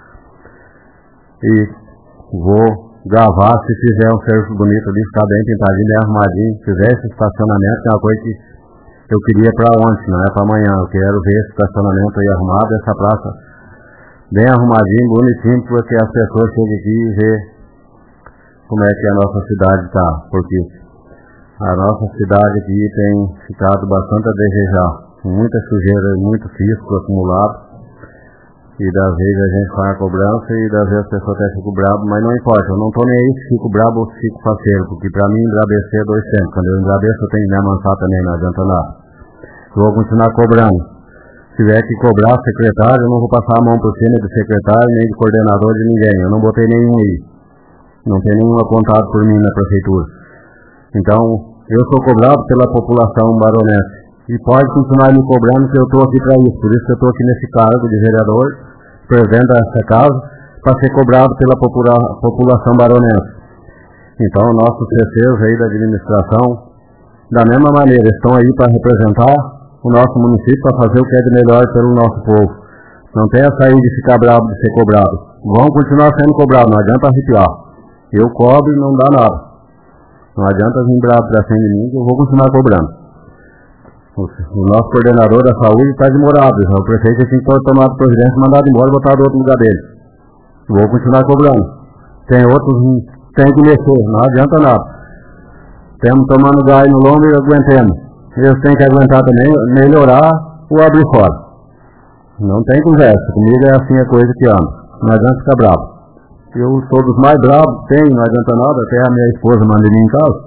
E vou gravar, se fizer um serviço bonito ali, ficar bem pintadinho, bem arrumadinho, se fizer esse estacionamento, que é uma coisa que eu queria para ontem, não é para amanhã. Eu quero ver esse estacionamento aí arrumado, essa praça bem arrumadinho, bonitinho, porque as pessoas chegam aqui e vê como é que a nossa cidade está, porque a nossa cidade aqui tem ficado bastante a desejar, muita sujeira, muito fisco acumulado, e das vezes a gente faz a cobrança e das vezes as pessoas até ficam bravas, mas não importa, eu não estou nem aí se fico bravo ou se fico faceiro, porque para mim embrabecer é dois tempos, quando eu embrabeço eu tenho que me amansar também, não adianta nada. Eu vou continuar cobrando. Se tiver que cobrar secretário, eu não vou passar a mão por cima de secretário, nem de coordenador de ninguém. Eu não botei nenhum aí. Não tem nenhum apontado por mim na prefeitura. Então, eu sou cobrado pela população baronense. E pode continuar me cobrando, que eu estou aqui para isso. Por isso que eu estou aqui nesse cargo de vereador, presente essa casa, para ser cobrado pela popula população baronense. Então, nossos C Cs aí da administração, da mesma maneira, estão aí para representar o nosso município, para fazer o que é de melhor pelo nosso povo. Não tem essa aí de ficar bravo, de ser cobrado. Vão continuar sendo cobrados, não adianta arrepiar. Eu cobro e não dá nada. Não adianta vir bravo para cima de mim, que eu vou continuar cobrando. O, o nosso coordenador da saúde está demorado. O prefeito tem que tomar providência e mandar embora e botar do outro lugar dele. Vou continuar cobrando. Tem outros, tem que mexer, não adianta nada. Temos tomando gás no lombo e aguentemos. Eles têm que aguentar também, melhorar ou abrir fora. Não tem conversa. Comigo é assim a coisa que anda. Não adianta ficar bravo. Eu sou dos mais bravos, tem, não adianta nada, até a minha esposa manda em casa.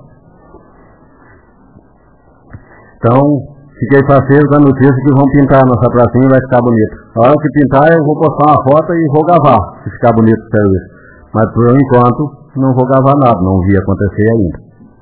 Então, fiquei parceiro com a notícia que vão pintar a nossa pracinha e vai ficar bonito. A hora que pintar, eu vou postar uma foto e vou gravar, se ficar bonito o serviço. Mas por enquanto, não vou gravar nada, não vi acontecer ainda.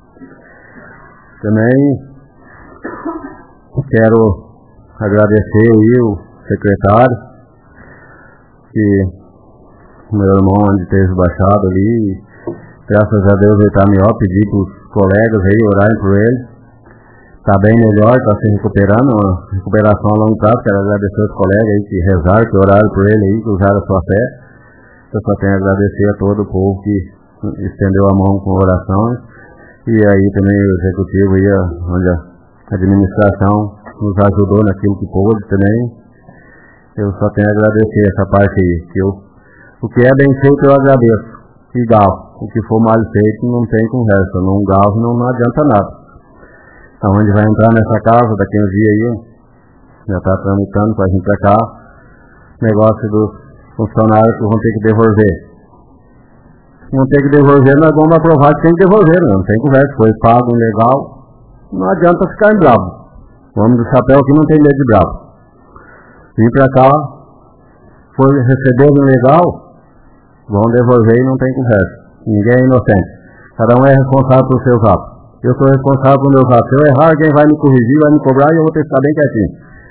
Também quero agradecer aí o secretário, que o meu irmão onde teve baixado ali, graças a Deus ele está melhor, pedi para os colegas aí orarem por ele, está bem melhor, está se recuperando, uma recuperação a longo prazo. Quero agradecer aos colegas aí que rezaram, que oraram por ele aí, que usaram a sua fé. Eu só tenho a agradecer a todo o povo que estendeu a mão com orações, e aí também o executivo aí, onde a administração nos ajudou naquilo que pôde também. Eu só tenho a agradecer essa parte aí, que eu, o que é bem feito eu agradeço e galo. O que for mal feito não tem conversa, não galo, não, não adianta nada. Então, onde vai entrar nessa casa daqui a um dia aí, já está tramitando para vir para cá, negócio dos funcionários que vão ter que devolver. Vão ter que devolver, nós vamos aprovar que tem que devolver, não tem conversa, foi pago legal, não adianta ficar em bravo. O homem do chapéu que não tem medo de bravo. Vim para cá, foi receber o legal, vão devolver e não tem conversa. Ninguém é inocente. Cada um é responsável por seus atos. Eu sou responsável por meus atos. Se eu errar, alguém vai me corrigir, vai me cobrar e eu vou ter que ficar bem quietinho.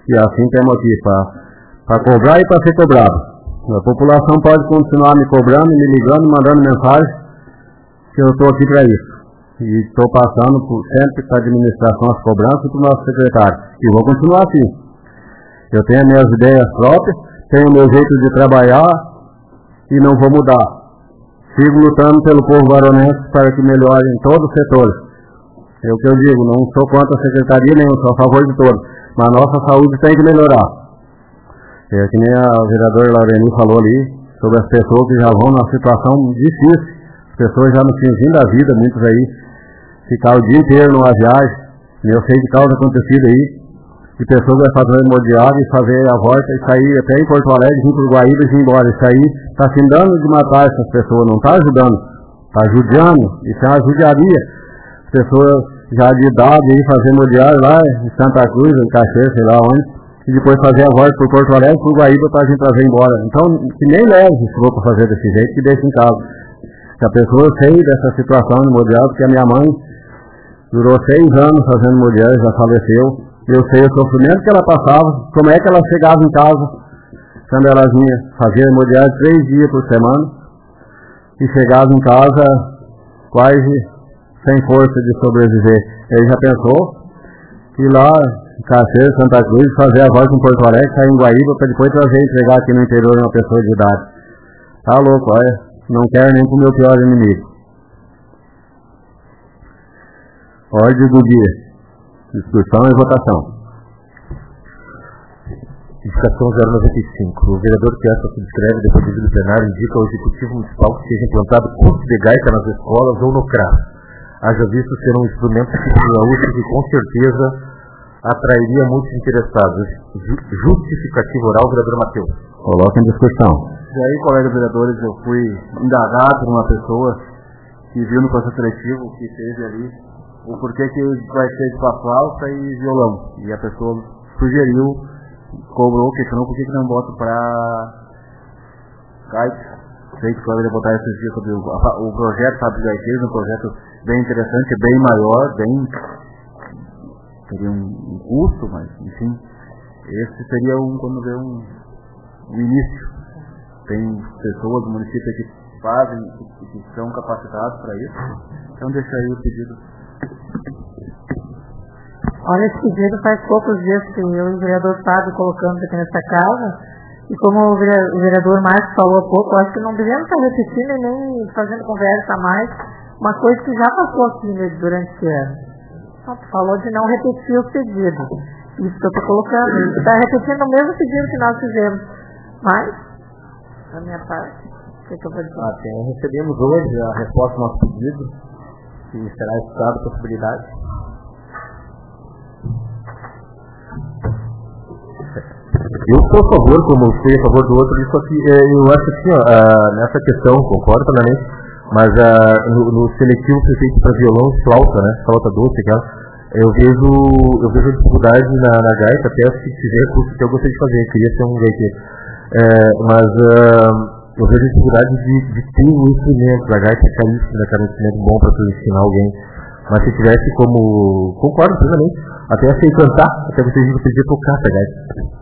E assim temos aqui para cobrar e para ser cobrado. A população pode continuar me cobrando, me ligando, mandando mensagem, que eu estou aqui para isso. E estou passando por, sempre para a administração as cobranças para o nosso secretário. E vou continuar assim. Eu tenho as minhas ideias próprias, tenho o meu jeito de trabalhar e não vou mudar. Sigo lutando pelo povo varonense para que melhore em todos os setores. É o que eu digo, não sou contra a secretaria nenhuma, sou a favor de todos. Mas a nossa saúde tem que melhorar. É que nem a vereadora Laureni falou ali, sobre as pessoas que já vão numa situação difícil. As pessoas já no finzinho da vida, muitos aí, ficar o dia inteiro numa viagem, eu sei de causa acontecida aí, e pessoas vai fazer hemodiálise e fazer a volta e sair até em Porto Alegre, vir para o Guaíba e vir embora. Isso aí está se dando de matar essas pessoas, não está ajudando, está judiando, isso é uma judiaria. As pessoas já de idade aí fazer hemodiálise lá em Santa Cruz, em Caxias, sei lá onde, e depois fazer a volta por Porto Alegre, para o Guaíba para a gente trazer embora. Então, que nem leve se for para fazer desse jeito, que deixe em casa. Se a pessoa sei dessa situação de hemodiálise, porque a minha mãe durou seis anos fazendo hemodiálise, já faleceu. Eu sei o sofrimento que ela passava, como é que ela chegava em casa, quando ela vinha fazer hemodiálise três dias por semana, e chegava em casa quase sem força de sobreviver. Ele já pensou que lá em Caxias, Santa Cruz, fazer a volta em Porto Alegre, sair em Guaíba, para depois trazer e entregar aqui no interior uma pessoa de idade. Tá louco, olha, não quero nem pro meu pior inimigo. Ordem do dia. Discussão e votação. Indicação zero noventa e cinco. O vereador que essa subscreve depois do plenário indica ao Executivo Municipal que seja implantado curso de gaita nas escolas ou no C R A S. Haja visto ser um instrumento útil que com certeza atrairia muitos interessados. Justificativo oral, vereador Matheus. Coloca em discussão. E aí, colegas vereadores, eu fui indagado por uma pessoa que viu no processo seletivo que teve ali o porquê que vai ser para flauta e violão. E a pessoa sugeriu, cobrou, questionou por que não bota para gaita. Sei que vai botar esses dias sobre o, o projeto Fábio Gaiteiros, um projeto bem interessante, bem maior, bem teria um, um custo, mas enfim, esse seria um, quando vê um, um início. Tem pessoas do município que fazem, que, que são capacitados para isso. Então deixa aí o pedido. Olha, esse pedido faz poucos dias que eu e o vereador Fábio colocamos aqui nessa casa, e como o vereador Marcos falou há pouco, eu acho que não devemos estar repetindo e nem fazendo conversa a mais, uma coisa que já passou aqui durante esse ano. Falou de não repetir o pedido. Isso que eu estou colocando, ele está repetindo o mesmo pedido que nós fizemos. Mas, da minha parte, o que, que eu vou dizer? Ah, sim, recebemos hoje a resposta do nosso pedido, que será estudada a possibilidade. Eu sou a favor, como fui a favor do outro, isso aqui, eu acho assim, ó, nessa questão, concordo plenamente, mas uh, no, no seletivo que foi feito para violão e flauta, né, flauta doce, aquela, eu vejo, eu vejo dificuldade na, na gaita, até se tiver curso que eu gostaria de fazer, eu queria ser um gaiteiro, é, mas uh, eu vejo dificuldade de, de ter um instrumento, a gaita é caríssima, né, cara, um instrumento bom para tu ensinar alguém, mas se tivesse como, concordo plenamente, até sei cantar, até vocês podia tocar essa gaita.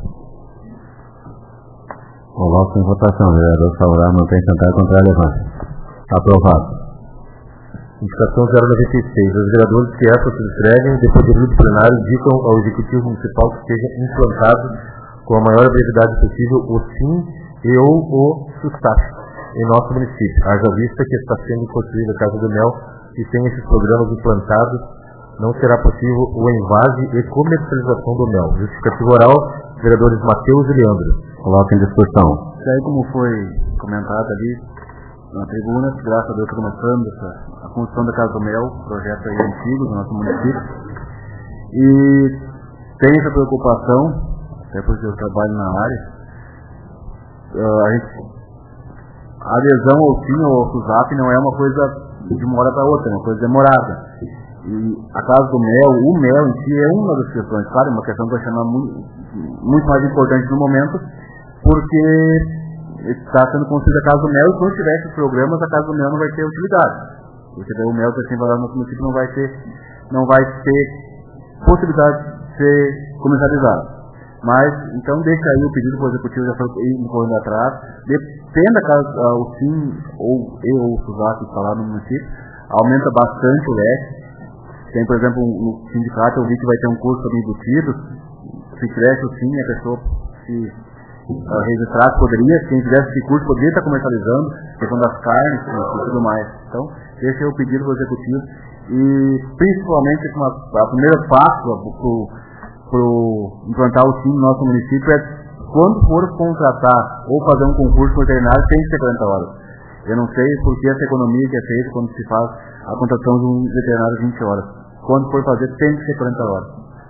Coloco em votação, vereador favorável, não tem cantar contra a levante. Aprovado. Indicação zero noventa e seis. Os vereadores que essa subscrevem, depois do período plenário, indicam ao Executivo Municipal que seja implantado com a maior brevidade possível o SIM e ou o SUSTAF em nosso município. Haja vista que está sendo construída a Casa do Mel e sem esses programas implantados não será possível o envase e comercialização do mel. Justificativo oral, vereadores Matheus e Leandro. Coloca em discussão. Isso aí, como foi comentado ali na tribuna, graças a Deus começando essa, a construção da Casa do Mel, projeto aí antigo do nosso município. E tem essa preocupação, até porque eu trabalho na área, uh, a, gente, a adesão ao SIM ou ao SUSAP não é uma coisa de uma hora para outra, é uma coisa demorada. E a Casa do Mel, o mel em si é uma das questões, claro, é uma questão que eu chamo muito, muito mais importante no momento, porque está sendo construída a Casa do Mel e quando tiver esses programas, a Casa do Mel não vai ter utilidade. Porque daí o mel que assim vai lá no município não vai ter, não vai ter possibilidade de ser comercializado. Mas, então, deixa aí o pedido para o executivo, já foi me correndo atrás. Dependa caso uh, o Sim ou eu ou o SUSAP falar no município, aumenta bastante o leque. Tem, por exemplo, no sindicato, eu vi que vai ter um curso sobre embutidos. Se tivesse o Sim, a pessoa se uh, registrasse, poderia. Quem tivesse esse curso poderia estar comercializando, questão das carnes e, e tudo mais. Então, deixa aí o pedido para o executivo. E, principalmente, uma, a primeira passo para implantar o Sim no nosso município é quando for contratar ou fazer um concurso veterinário, tem que ser quarenta horas. Eu não sei por que essa economia que é feita quando se faz a contratação de um veterinário vinte horas. Quando for fazer, tem que ser quarenta horas.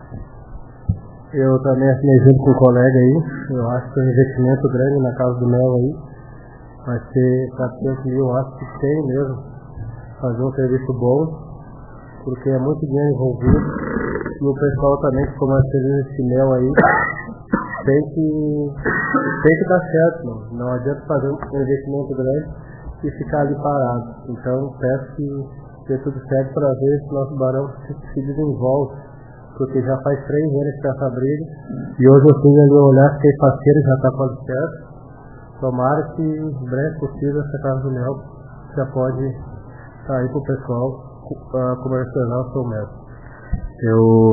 Eu também assinei junto com o colega aí. Eu acho que é um investimento grande na Casa do Mel aí. Vai ser quatrocentos mil, eu acho que tem mesmo. Fazer um serviço bom, porque é muito dinheiro envolvido. E o pessoal também que comercializa esse mel aí tem que, tem que dar certo, mano. Não adianta fazer um investimento grande e ficar ali parado. Então peço que dê tudo certo para ver se nosso barão se, se desenvolve, porque já faz três anos que tá essa briga e hoje eu fui ali olhar, fiquei parceiro, já está quase certo. Tomara que em breve possível essa Casa do Mel já pode sair para o pessoal uh, comercializar o seu mel. Eu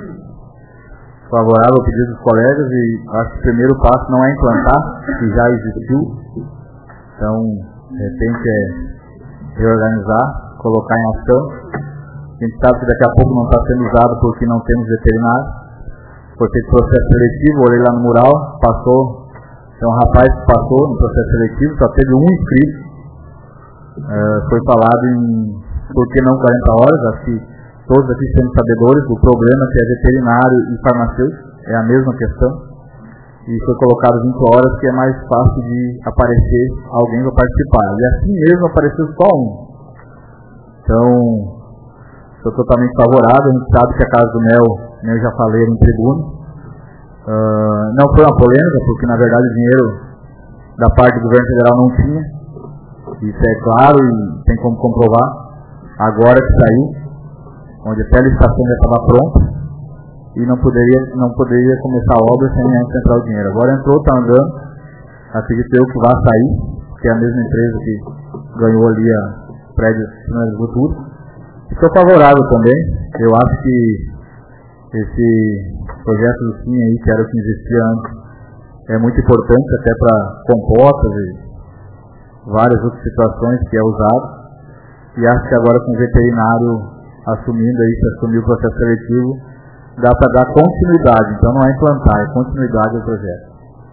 favorável ao pedido dos colegas e acho que o primeiro passo não é implantar, que já existiu. Então, de repente é reorganizar, colocar em ação. A gente sabe que daqui a pouco não está sendo usado porque não temos veterinário. Foi feito processo seletivo, olhei lá no mural, passou. Então um rapaz que passou no processo seletivo, só teve um inscrito. Uh, foi falado em por que não quarenta horas, acho que todos aqui somos sabedores do problema que é veterinário e farmacêutico, é a mesma questão. E foi colocado vinte horas, que é mais fácil de aparecer alguém para participar. E assim mesmo apareceu só um. Então, sou totalmente favorável. A gente sabe que a Casa do Mel, eu já falei em tribuna, uh, não foi uma polêmica, porque na verdade o dinheiro da parte do governo federal não tinha. Isso é claro e tem como comprovar. Agora que saiu, onde até a licitação já estava pronta e não poderia, não poderia começar a obra sem antes entrar o dinheiro. Agora entrou, está andando, acredito eu que vai sair, que é a mesma empresa que ganhou ali a prédio do futuro. Estou favorável também. Eu acho que esse projeto do Sim aí, que era o que existia antes, é muito importante até para compotas e várias outras situações que é usado. E acho que agora com o veterinário assumindo aí, que assumiu o processo seletivo, dá para dar continuidade. Então não é implantar, é continuidade do projeto.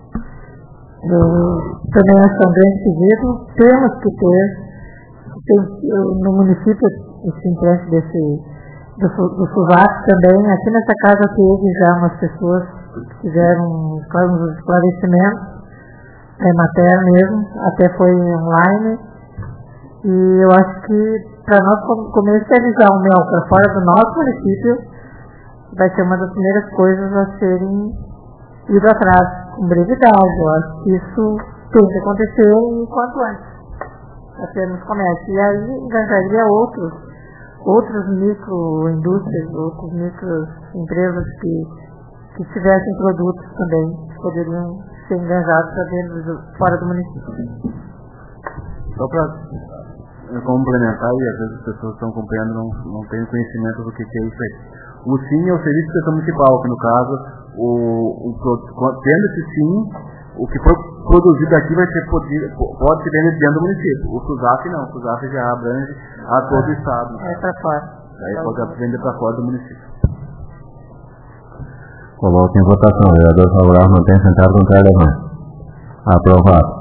Eu também acho um grande pedido. Temos que ter, tem, eu, no município, esse implante desse, do, do SUVAC também, aqui nessa casa teve já umas pessoas que fizeram uns esclarecimentos, é matéria mesmo, até foi online. E eu acho que para nós comercializar o mel para fora do nosso município vai ser uma das primeiras coisas a serem ido atrás com brevidade. Eu acho que isso tem que acontecer o quanto antes, para termos comércio. E aí engajaria outros, outras microindústrias, outras microempresas que, que tivessem produtos também que poderiam ser engajados para dentro do, fora do município. Só para complementar, e às vezes as pessoas estão acompanhando não, não têm conhecimento do que, que é isso aí. O Sim é o Serviço de Extensão Municipal, que no caso, o, o, tendo esse Sim, o que for produzido aqui vai ser, pode, pode ser vendido dentro do município. O SUSAP não, o SUSAP já abrange a todo o estado. É para fora. Aí é pode vender para fora do município. Coloque em votação. O vereador favorável mantém sentado com o relevante. Aprovado.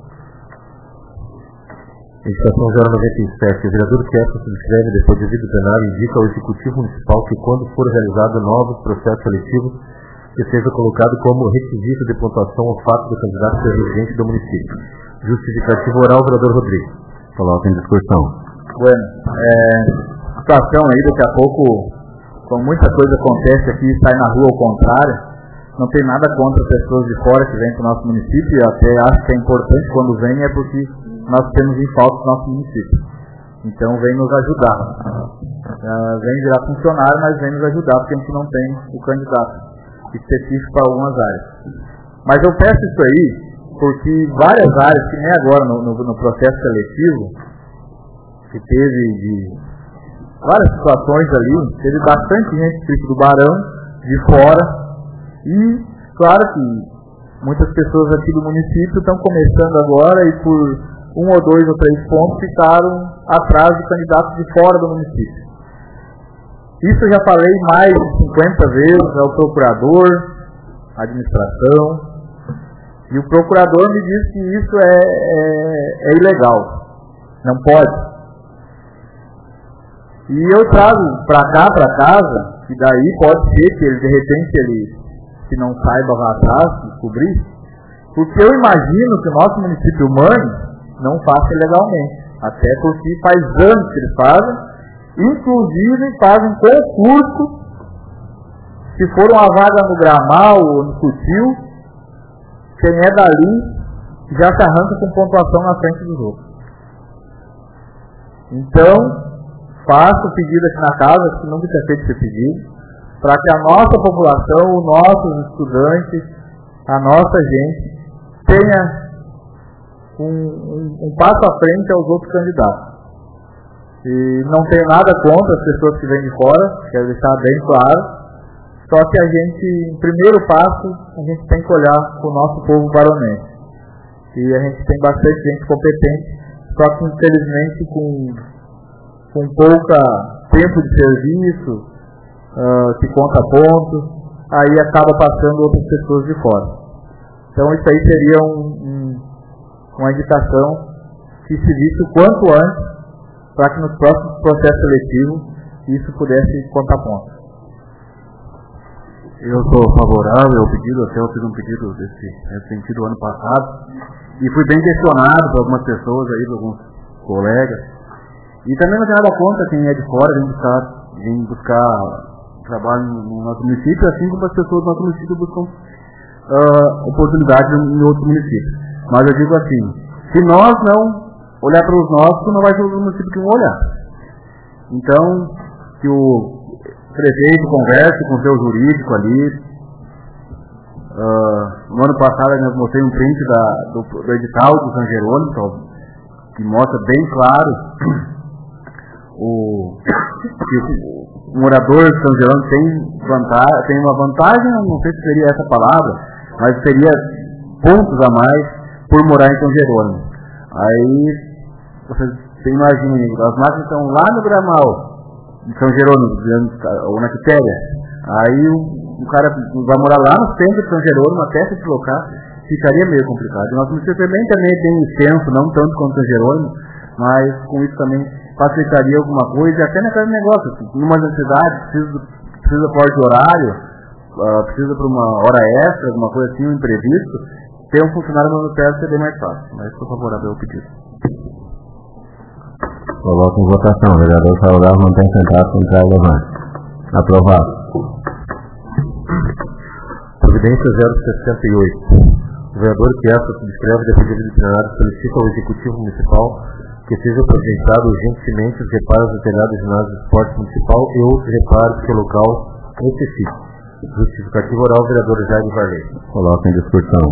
Indicação zero noventa e sete. O vereador Kessler subscreve, depois de devido plenário, indica ao Executivo Municipal que, quando for realizado novos processos seletivos, que seja colocado como requisito de pontuação o fato do candidato ser residente do município. Justificativo oral, vereador Rodrigo. Coloca em discussão. Bueno, é, situação aí, daqui a pouco, como muita coisa acontece aqui e sai na rua ao contrário, não tem nada contra as pessoas de fora que vêm para o nosso município, e até acho que é importante quando vêm, é porque nós temos em falta o nosso município. Então vem nos ajudar. Uh, vem virar funcionário, mas vem nos ajudar porque a gente não tem o candidato. específico para algumas áreas. Mas eu peço isso aí porque várias áreas, que nem agora no, no, no processo seletivo, que teve de várias situações ali, teve bastante gente tipo do Barão, de fora, e claro que muitas pessoas aqui do município estão começando agora e por um ou dois ou três pontos ficaram atrás de candidatos de fora do município. Isso eu já falei mais de cinquenta vezes ao procurador, à administração, e o procurador me diz que isso é, é, é ilegal, não pode. E eu trago para cá, para casa, que daí pode ser que ele, de repente, ele, se não saiba, vá atrás, descobrir, porque eu imagino que o nosso município mãe não faça ilegalmente, até porque faz anos que eles fazem, inclusive fazem concurso, se for uma vaga no Gramal ou no Sutil, quem é dali já se arranca com pontuação na frente dos outros. Então, faço o pedido aqui na casa, que nunca tinha feito esse pedido, para que a nossa população, os nossos estudantes, a nossa gente, tenha um, um, um passo à frente aos outros candidatos. E não tenho nada contra as pessoas que vêm de fora, quero deixar bem claro, só que a gente, em primeiro passo, a gente tem que olhar para o nosso povo baronense. E a gente tem bastante gente competente, só que infelizmente com, com pouca tempo de serviço, uh, que conta pontos, aí acaba passando outras pessoas de fora. Então isso aí seria um, um, uma indicação que se visse o quanto antes, para que nos próximos processos seletivos isso pudesse contar pontos. Eu sou favorável ao pedido, até eu fiz um pedido desse, nesse sentido ano passado, e fui bem questionado por algumas pessoas aí, por alguns colegas, e também não tem nada contra quem é de fora, vem buscar, vem buscar trabalho no nosso município, assim como as pessoas do nosso município buscam uh, oportunidades em outros municípios. Mas eu digo assim, se nós não olhar para os nossos, não vai ser o município que vão olhar. Então, que o prefeito converse com o seu jurídico ali. Uh, no ano passado eu mostrei um print da, do, do edital do São Jerônimo, que mostra bem claro o, que o morador de São Jerônimo tem, vantagem, tem uma vantagem, não sei se seria essa palavra, mas seria pontos a mais por morar em São Jerônimo. Aí vocês imaginem, as máquinas estão lá no Gramal de São Jerônimo, ou na Quitéria. Aí o, o cara vai morar lá no centro de São Jerônimo, até se deslocar, ficaria meio complicado. O nosso município também, também é bem extenso, não tanto quanto São Jerônimo, mas com isso também facilitaria alguma coisa, e até naquele negócio, assim, numa cidade, precisa, precisa fora de horário, uh, precisa para uma hora extra, alguma coisa assim, um imprevisto, ter um funcionário no perto seria mais fácil, mas estou favorável ao pedido. Coloco em votação. O vereador favorável mantém sentado com o levante. Aprovado. Providência zero sessenta e oito. O vereador que esta subscreve da pedido disciplinar solicita ao Executivo Municipal que seja providenciado urgentemente os reparos do telhado do ginásio de esporte municipal e outros reparos que o local necessite. Justificativo oral, vereador Jair Varley. Coloco em discussão.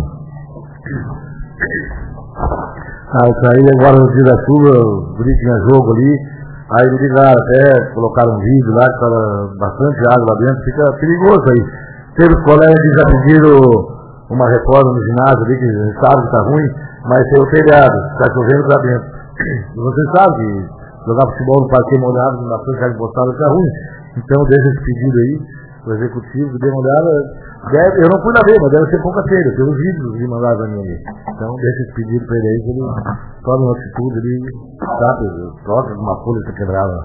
Ah, isso aí agora no dia da chuva, o Guri tinha jogo ali, aí me ligaram até, colocaram um vídeo lá, que estava bastante água lá dentro, fica perigoso aí. Teve os colegas que já pediram uma reforma no ginásio ali, que sabe que está ruim, mas tem o telhado, está chovendo lá dentro. E vocês sabem que jogar futebol no parque molhado, na frente de encostada, está ruim. Então deixa esse pedido aí, o executivo, dê uma olhada. Deve, eu não fui lá ver, mas deve ser pouca feira, pelos vídeos que mandaram pra mim ali. Então deixa esse pedido pra ele aí, que ele toma uma atitude ali, sabe, troca uma folha que quebrava.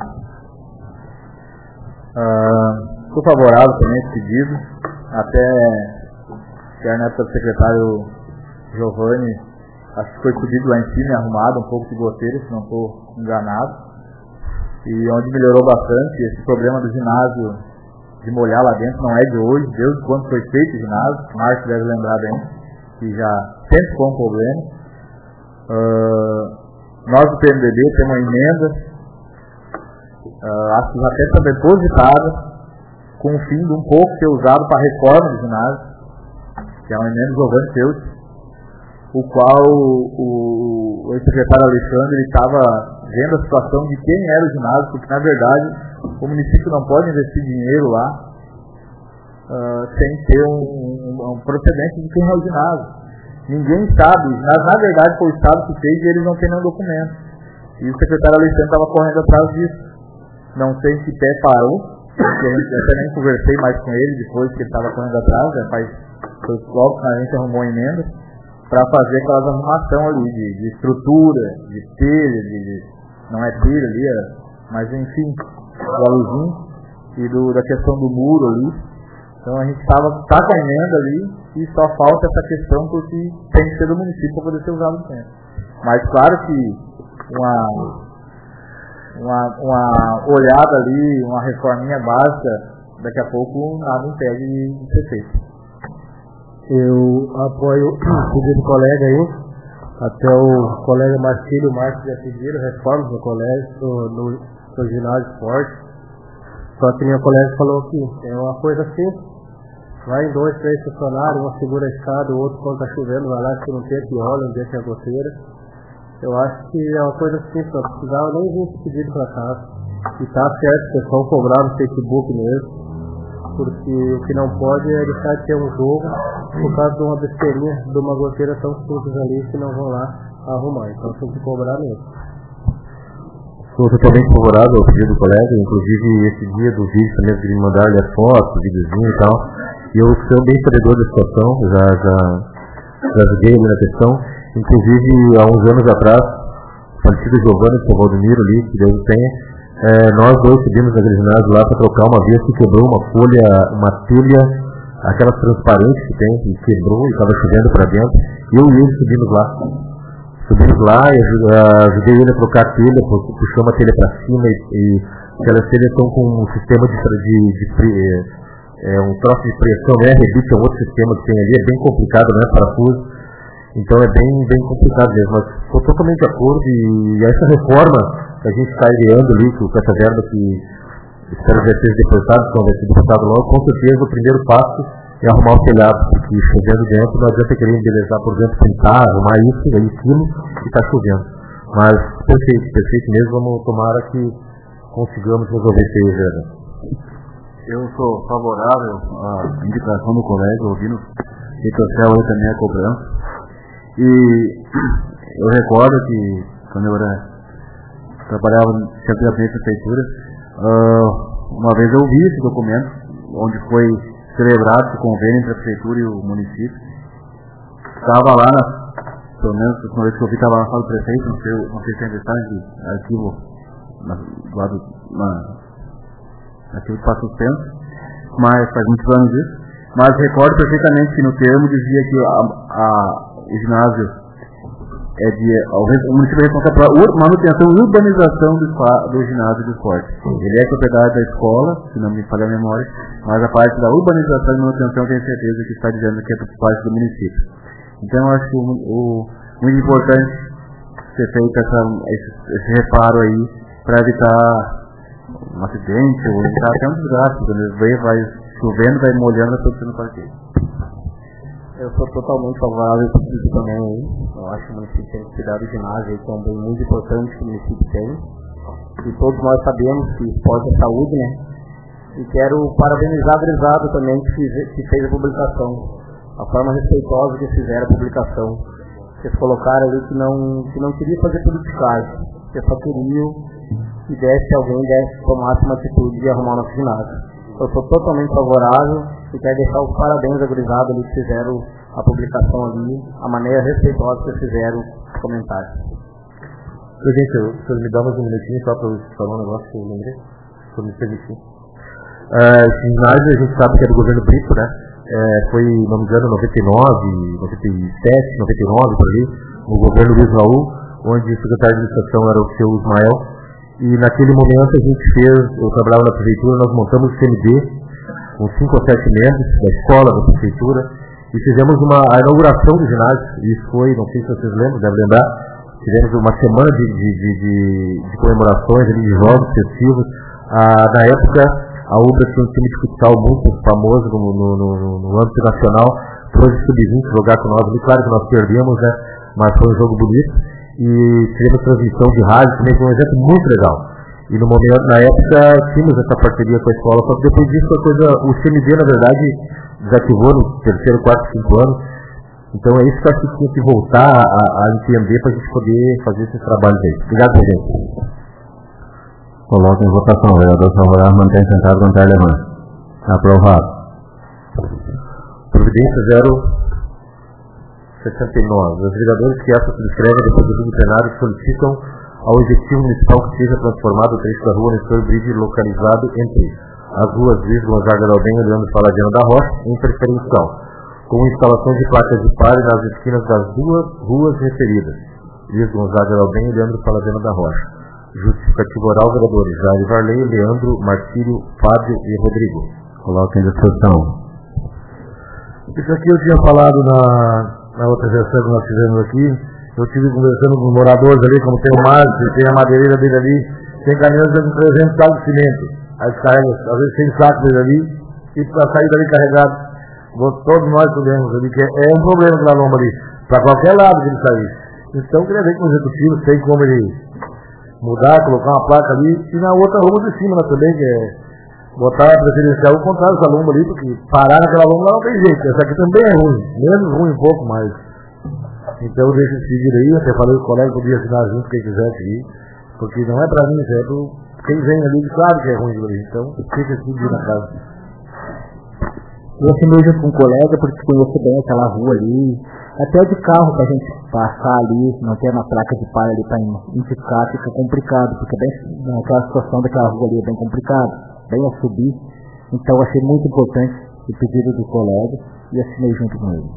Estou uh, favorável também a esse pedido, até que na época do secretário Giovanni, acho que foi pedido lá em cima e arrumado, um pouco de goteira, se não estou enganado, e onde melhorou bastante. Esse problema do ginásio de molhar lá dentro não é de hoje, Deus quando foi feito o ginásio, o Márcio deve lembrar bem, que já sempre foi um problema. Uh, nós do P M D B temos uma emenda, uh, acho que já até está depositada, com o fim de um pouco ser usado para a reforma do ginásio, que é uma emenda do Giovanni Teus, o qual o, o ex-secretário Alexandre estava vendo a situação de quem era o ginásio, porque na verdade o município não pode investir dinheiro lá uh, sem ter um, um, um procedente de quem é o ginásio. Ninguém sabe, mas na verdade foi o Estado que fez e eles não têm nenhum documento. E o secretário Alexandre estava correndo atrás disso. Não sei em que pé parou, porque a gente até nem conversei mais com ele depois que ele estava correndo atrás, né, faz, foi logo que a gente arrumou a emenda para fazer aquelas arrumação ali de, de estrutura, de telha, de, de, não é telha ali, é, mas enfim, do aluzinho e do, da questão do muro ali. Então a gente estava tá com a emenda ali e só falta essa questão porque tem que ser do município para poder ser usado no tempo. Mas claro que uma, uma, uma olhada ali, uma reforminha básica, daqui a pouco nada impede de ser feito. Eu apoio o pedido do colega aí, até o colega Marcílio Marques já pediram reformas no colégio, no, no, no ginásio esporte. Só que minha colega falou que é uma coisa simples. Vai em dois, três funcionários, um segura a escada, o outro quando está chovendo, vai lá que não tem que olha, não deixa a goteira. Eu acho que é uma coisa simples, não precisava nem vir esse pedido para casa. E tá certo, o pessoal cobrar no Facebook mesmo, porque o que não pode é deixar de ter um jogo por causa de uma besteirinha, de uma goteira tão simples ali que não vão lá arrumar. Então tem que cobrar mesmo. Sou totalmente favorável ao pedido do colega, inclusive esse dia do vídeo também eu queria mandar ali as fotos, videozinho e tal. E eu sou bem sabedor da situação, já, já, já ajudei ali na questão. Inclusive, há uns anos atrás, o falecido Giovanni de Valdemiro ali, que Deus tenha, é, nós dois subimos naquele ginásio lá para trocar uma vez que quebrou uma folha, uma telha, aquelas transparentes que tem, que quebrou e estava chovendo para dentro. Eu e ele subimos lá. Subimos lá e ajudei ele a trocar a telha, puxamos a telha para cima e, e aquelas telhas estão com um sistema de, de, de, de é, um troço de pressão, né? Rebite é um outro sistema que tem ali, é bem complicado, né? Parafuso. Então é bem, bem complicado mesmo, mas estou totalmente de acordo e essa reforma que a gente está ideando ali, com essa verba que espero já seja depositado, que vai ser depositado logo, com certeza o primeiro passo é arrumar o telhado, porque chovendo dentro não adianta querer embelezar por dentro, pintar, arrumar isso, aí aquilo e está chovendo. Mas perfeito, perfeito mesmo, vamos tomara que consigamos resolver esse verba. Eu sou favorável à indicação do colega, ouvindo rede social aí também a cobrança. E eu recordo que quando eu era, trabalhava sempre na prefeitura, uh, uma vez eu vi esse documento, onde foi celebrado esse convênio entre a prefeitura e o município. Estava lá, na, pelo menos a última vez que eu vi, estava lá na sala do prefeito, não sei, não sei se tem detalhe de arquivo na, do lado, na, arquivo que está suspenso, mas faz muitos anos isso. Mas recordo perfeitamente que no termo dizia que a, a o ginásio é de, o município é responsável pela manutenção e urbanização do, do ginásio do esporte. Ele é propriedade da escola, se não me falha a memória, mas a parte da urbanização e manutenção eu tenho certeza que está dizendo que é por parte do município. Então eu acho que o, o, muito importante ser feito essa, esse, esse reparo aí para evitar um acidente ou evitar até um desgaste, quando ele vai chovendo, vai molhando a todo no parqueiro. Eu sou totalmente favorável a isso também aí. Eu acho que o município tem que cuidar do ginásio aí, que é um bem muito importante que o município tem. E todos nós sabemos que esporte é saúde, né? E quero parabenizar a Brisado também que, fiz, que fez a publicação. A forma respeitosa que fizeram a publicação. Vocês colocaram ali que não, que não queria fazer politicagem. Que só queriam que desse alguém desse, tomasse uma atitude de arrumar nosso ginásio. Eu sou totalmente favorável e quero deixar os parabéns a Gurizada ali que fizeram a publicação ali, a maneira respeitosa que fizeram os comentários. Gente, vocês me dão mais um minutinho só para eu falar um negócio que eu lembrei, se eu me permitir. Uh, esse ginásio a gente sabe que é do governo Brito, né? É, foi, não me engano, noventa e nove, noventa e sete, noventa e nove, por ali, no governo Luiz Raul, onde o secretário de administração era o seu Ismael. E naquele momento a gente fez, eu trabalhava na prefeitura, nós montamos o C M D, com cinco ou sete membros da escola, da prefeitura, e fizemos uma, a inauguração do ginásio. Isso foi, não sei se vocês lembram, devem lembrar, tivemos uma semana de, de, de, de, de comemorações, de jogos festivos. Ah, na época, A Ubra tinha um time de futsal muito famoso no, no, no, no âmbito nacional, trouxe sub vinte jogar com nós ali, claro que nós perdemos, né? Mas foi um jogo bonito. E tivemos transmissão de rádio, também foi um evento muito legal. E no momento, na época, tínhamos essa parceria com a escola, só que depois disso a coisa, o C M D, na verdade, desativou no terceiro, quarto, quinto ano. Então é isso que eu acho que tinha que voltar a, a entender para a gente poder fazer esses trabalhos aí. Obrigado, presidente. Coloca em votação, vereador favorável, mantém sentado, não relevante. Aprovado. Providência zero sessenta e nove. Os vereadores que essa subscrevem depois do vídeo plenário solicitam ao Executivo Municipal que seja transformado o trecho da rua Nestor Bride localizado entre as ruas Luiz Gonzaga da Albenha e Leandro Paladiano da Rocha em preferencial, com instalação de placas de pare nas esquinas das duas ruas referidas, Luiz Gonzaga da Albenha e Leandro Paladiano da Rocha. Justificativo oral, vereadores Jair Varley, Leandro, Marcílio, Fábio e Rodrigo. Coloca em discussão. Isso aqui eu tinha falado na, na outra sessão que nós fizemos aqui. Eu estive conversando com os moradores ali, como tem o Márcio, tem a madeireira dele ali, tem caminhões com trezentos sacos de cimento. As cargas, às vezes tem sacos dele ali, e para sair dali carregado, todos nós sabemos ali que é um problema aquela lomba ali, para qualquer lado que ele sair. Então eu queria ver que o executivo tem como ele mudar, colocar uma placa ali, e na outra lomba de cima lá também, que é botar a preferencial o contrário dessa lomba ali, porque parar naquela lomba não tem jeito, essa aqui também é ruim, menos ruim um pouco mais. Então deixa esse pedido aí, até falei que o colega podia assinar junto quem quisesse ir, porque não é pra mim, é pro quem vem ali, claro que é ruim ali, então fica esse pedido na casa. Eu assinei junto com um colega, porque conheço bem aquela rua ali, até de carro pra gente passar ali, não ter uma placa de palha ali pra indicar, fica complicado, porque bem, aquela situação daquela rua ali é bem complicada, bem a subir, então achei muito importante o pedido do colega e assinei junto com ele.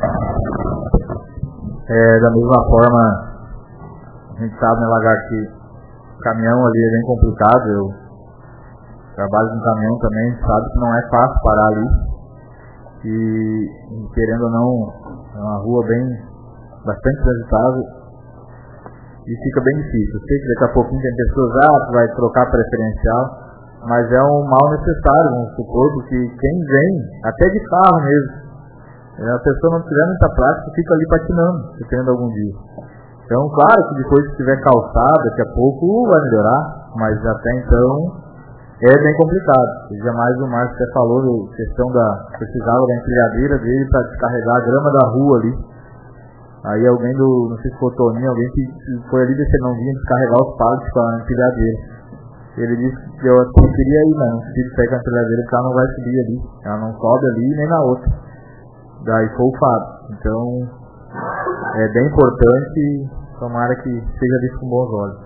É, da mesma forma, a gente sabe, né, Lagar, que o caminhão ali é bem complicado. Eu trabalho com caminhão também, sabe que não é fácil parar ali. E, querendo ou não, é uma rua bem, bastante transitável e fica bem difícil. Eu sei que daqui a pouquinho tem pessoas, ah, vai trocar preferencial, mas é um mal necessário, vamos supor, porque quem vem, até de carro mesmo, a pessoa não tiver muita prática, fica ali patinando, dependendo algum dia. Então, claro que depois que tiver calçada, daqui a pouco vai melhorar, mas até então é bem complicado. E jamais o Márcio até falou a questão da, precisava da empilhadeira dele para descarregar a grama da rua ali. Aí alguém do, não sei se foi o Toninho, alguém que foi ali desse não vinha descarregar os pallets com a empilhadeira. Ele disse que eu queria ir, mas não preciso sair com a empilhadeira porque ela não vai subir ali. Ela não sobe ali nem na outra. Daí foi o fato. Então, é bem importante e tomara que seja visto com bons olhos.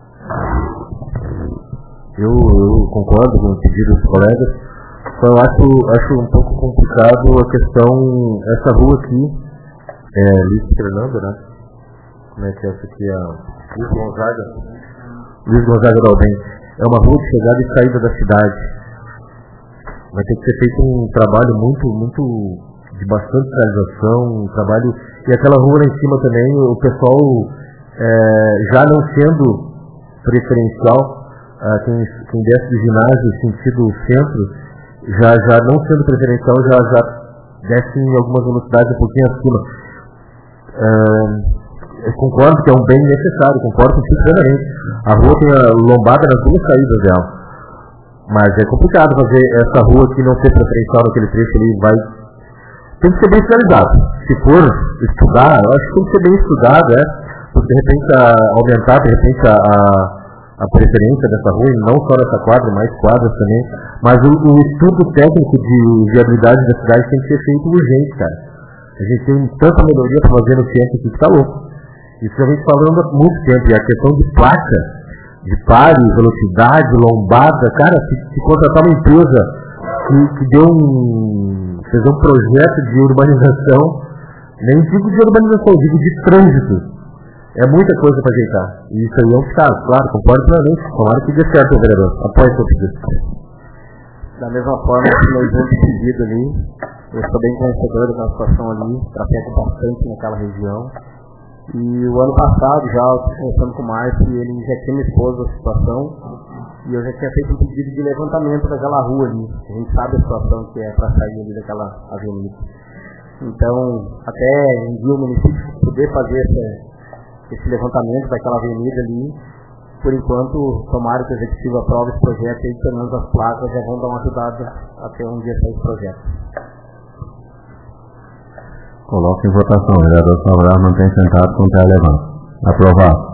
Eu, eu concordo com o pedido dos colegas, só eu acho, acho um pouco complicado a questão, essa rua aqui, é Luiz Fernando, né? Como é que é essa aqui? A Luiz Gonzaga. Luiz Gonzaga da Albenha. É uma rua de chegada e saída da cidade. Vai ter que ser feito um trabalho muito, muito de bastante realização, um trabalho. E aquela rua lá em cima também, o pessoal é, já não sendo preferencial, ah, quem, quem desce do ginásio sentido centro, já, já não sendo preferencial, já, já desce em algumas velocidades um pouquinho acima. Ah, eu concordo que é um bem necessário, concordo com isso plenamente. A rua tem a lombada nas duas saídas dela. Mas é complicado fazer essa rua aqui não ser preferencial naquele trecho ali, vai. Tem que ser bem finalizado. Se for estudar, eu acho que tem que ser bem estudado, né? Porque de repente a, aumentar de repente a, a, a preferência dessa rua, e não só dessa quadra, mais quadras também. Mas o, o estudo técnico de viabilidade da cidade tem que ser feito urgente, cara. A gente tem tanta melhoria para fazer no centro aqui que tá louco. Isso a gente falando há muito tempo. E a questão de placa, de pare, velocidade, lombada, cara, se, se contratar uma empresa que, que deu um, fez um projeto de urbanização, nem digo de urbanização, digo de trânsito, é muita coisa para ajeitar. E isso aí é um caso, claro, concordo plenamente. Tomara que dê certo, vereador. Apoie o seu pedido. Da mesma forma, eu junto pedido ali, eu sou bem conhecedor da situação ali, trafego bastante naquela região. E o ano passado, já conversando com o Márcio, ele já tinha me expôs a situação E eu já tinha feito um pedido de levantamento daquela rua ali. A gente sabe a situação que é para sair ali daquela avenida. Então, até em dia o município poder fazer essa, esse levantamento daquela avenida ali, por enquanto, tomara que o executivo aprove esse projeto e pelo menos as placas já vão dar uma ajudada até um dia sair esse projeto. Coloque em votação. O vereador favorável mantém sentado com o pé levantado. Aprovado.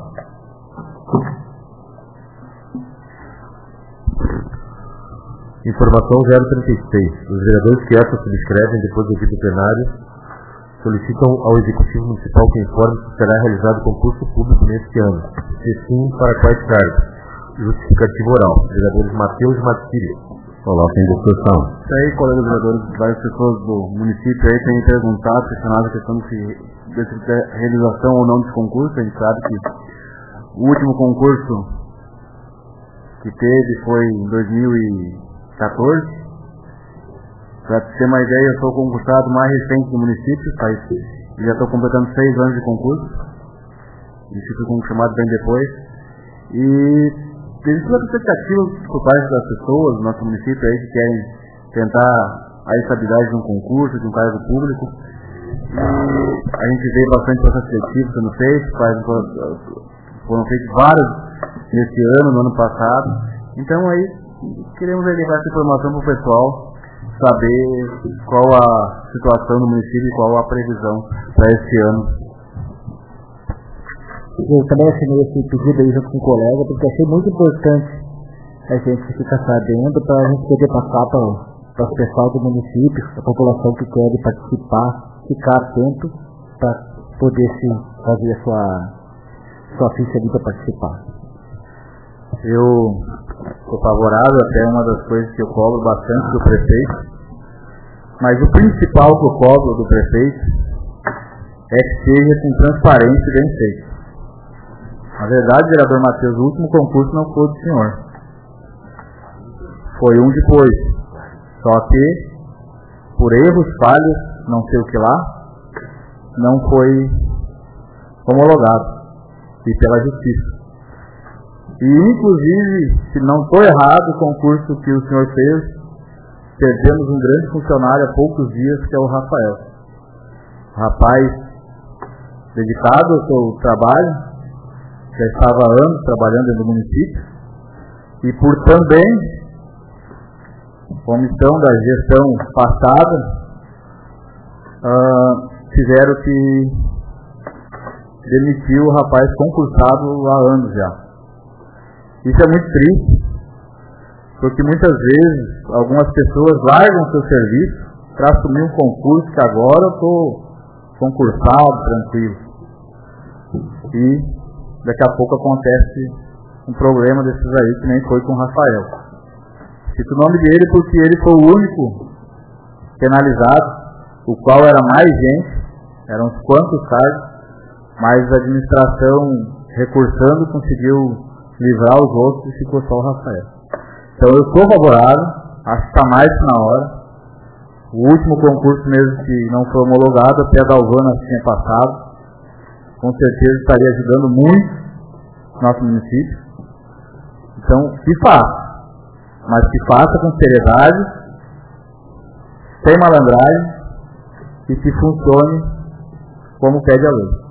Informação zero trinta e seis. Os vereadores que esta subscrevem depois do vídeo plenário solicitam ao Executivo Municipal que informe se será realizado concurso público neste ano. Se sim, para quais cargos? Justificativo oral. Vereadores Matheus e Martírio. Coloca em discussão. Isso aí, colegas vereadores, várias pessoas do município aí têm perguntado, questionado a questão de realização ou não desse concurso. A gente sabe que o último concurso que teve foi em dois mil e quatorze. Para ter uma ideia, eu sou o concursado mais recente do município, faz, já estou completando seis anos de concurso. Isso foi chamado bem depois. E existe uma expectativa por parte das pessoas do nosso município aí que querem tentar a estabilidade de um concurso, de um cargo público. E a gente vê bastante processo seletivo sendo feito, faz, foram feitos vários nesse ano, no ano passado. Então aí queremos levar essa informação para o pessoal saber qual a situação do município e qual a previsão para esse ano. Eu também assinei esse pedido aí junto com o colega, porque achei muito importante a gente ficar sabendo para a gente poder passar para o pessoal do município, a população que quer participar, ficar atento para poder se fazer a sua, sua ficha ali para participar. Eu sou favorável, até uma das coisas que eu cobro bastante do prefeito, mas o principal que eu cobro do prefeito é que seja com transparência e bem feito. Na verdade, vereador Matheus, o último concurso não foi do senhor, foi um depois, só que por erros, falhas, não sei o que lá, não foi homologado e pela justiça. E, inclusive, se não estou errado, o concurso que o senhor fez, perdemos um grande funcionário há poucos dias, que é o Rafael. Rapaz dedicado ao seu trabalho, já estava há anos trabalhando dentro do município, e por também, omissão da gestão passada, uh, tiveram que demitir o rapaz concursado há anos já. Isso é muito triste, porque muitas vezes algumas pessoas largam seu serviço para assumir um concurso que agora eu estou concursado, tranquilo. E daqui a pouco acontece um problema desses aí, que nem foi com o Rafael. Cito o nome dele porque ele foi o único penalizado, o qual era mais gente, eram uns quantos cargos, mas a administração, recursando, conseguiu livrar os outros e ficou só o Rafael. Então eu sou favorável, acho que está mais que na hora. O último concurso mesmo que não foi homologado, até a Dalvana tinha passado, com certeza estaria ajudando muito o nosso município. Então, que faça, mas que faça com seriedade, sem malandragem e que funcione como pede a lei.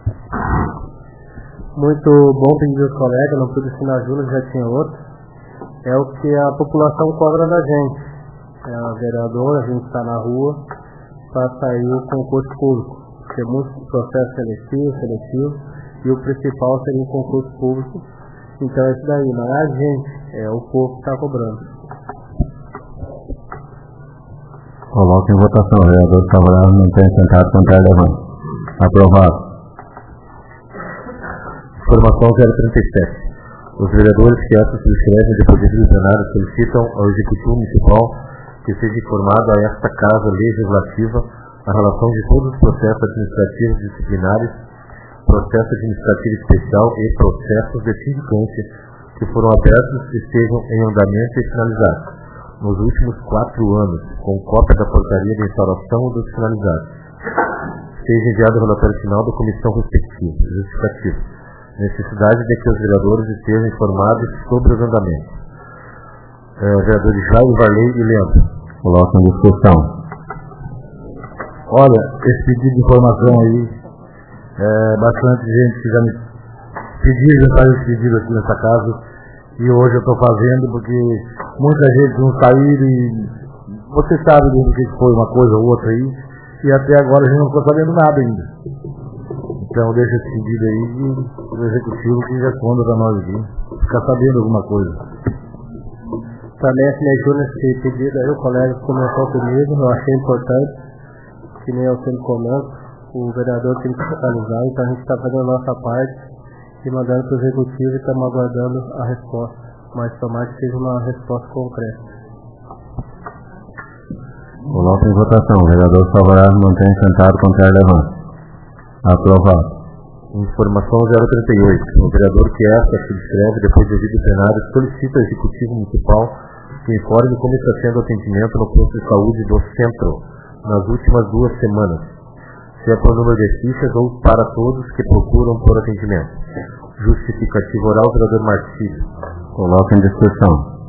Muito bom pedir aos colegas, não pude assinar junto, já tinha outro. É o que a população cobra da gente. É a vereadora, a gente está na rua para sair o concurso público. Tem muitos processos seletivos, seletivos, e o principal seria o concurso público. Então é isso daí, não é a gente, é o povo que está cobrando. Coloque em votação. O vereador favorável não tem sentado com o levante. Aprovado. Informação zero trinta e sete. Os vereadores que esta subscrevem de pedido do plenário solicitam ao Executivo Municipal que seja informado a esta Casa Legislativa a relação de todos os processos administrativos disciplinares, processo administrativo especial e processos de sindicância que foram abertos e estejam em andamento e finalizados nos últimos quatro anos, com cópia da portaria de instauração dos finalizados. Seja enviado o relatório final da comissão respectiva, justificativo. Necessidade de que os vereadores estejam informados sobre os andamentos. É, vereadores Jair, Varley e Leandro. Coloca em discussão. Olha, esse pedido de informação aí, é, bastante gente que já me pediu, já faz esse pedido aqui nessa casa, e hoje eu estou fazendo porque muita gente não saiu e você sabe do que foi uma coisa ou outra aí, e até agora a gente não ficou sabendo nada ainda. Então deixa esse pedido aí do executivo que responda para nós aqui, ficar sabendo alguma coisa. Também assinei junto nesse pedido aí, o colega comentou comigo, eu achei importante, que nem eu sempre comento, o vereador tem que fiscalizar, então a gente está fazendo a nossa parte e mandando para o executivo e estamos aguardando a resposta, mas tomara que seja uma resposta concreta. Coloca em votação. O vereador favorável mantém sentado, contrário levanta. Aprovado. Informação zero trinta e oito. O vereador que esta subscreve, depois de vídeo plenário, solicita ao Executivo Municipal que informe como está sendo o atendimento no posto de saúde do centro nas últimas duas semanas, se é por número de fichas ou para todos que procuram por atendimento. Justificativa oral, vereador Marcílio. Coloca em discussão.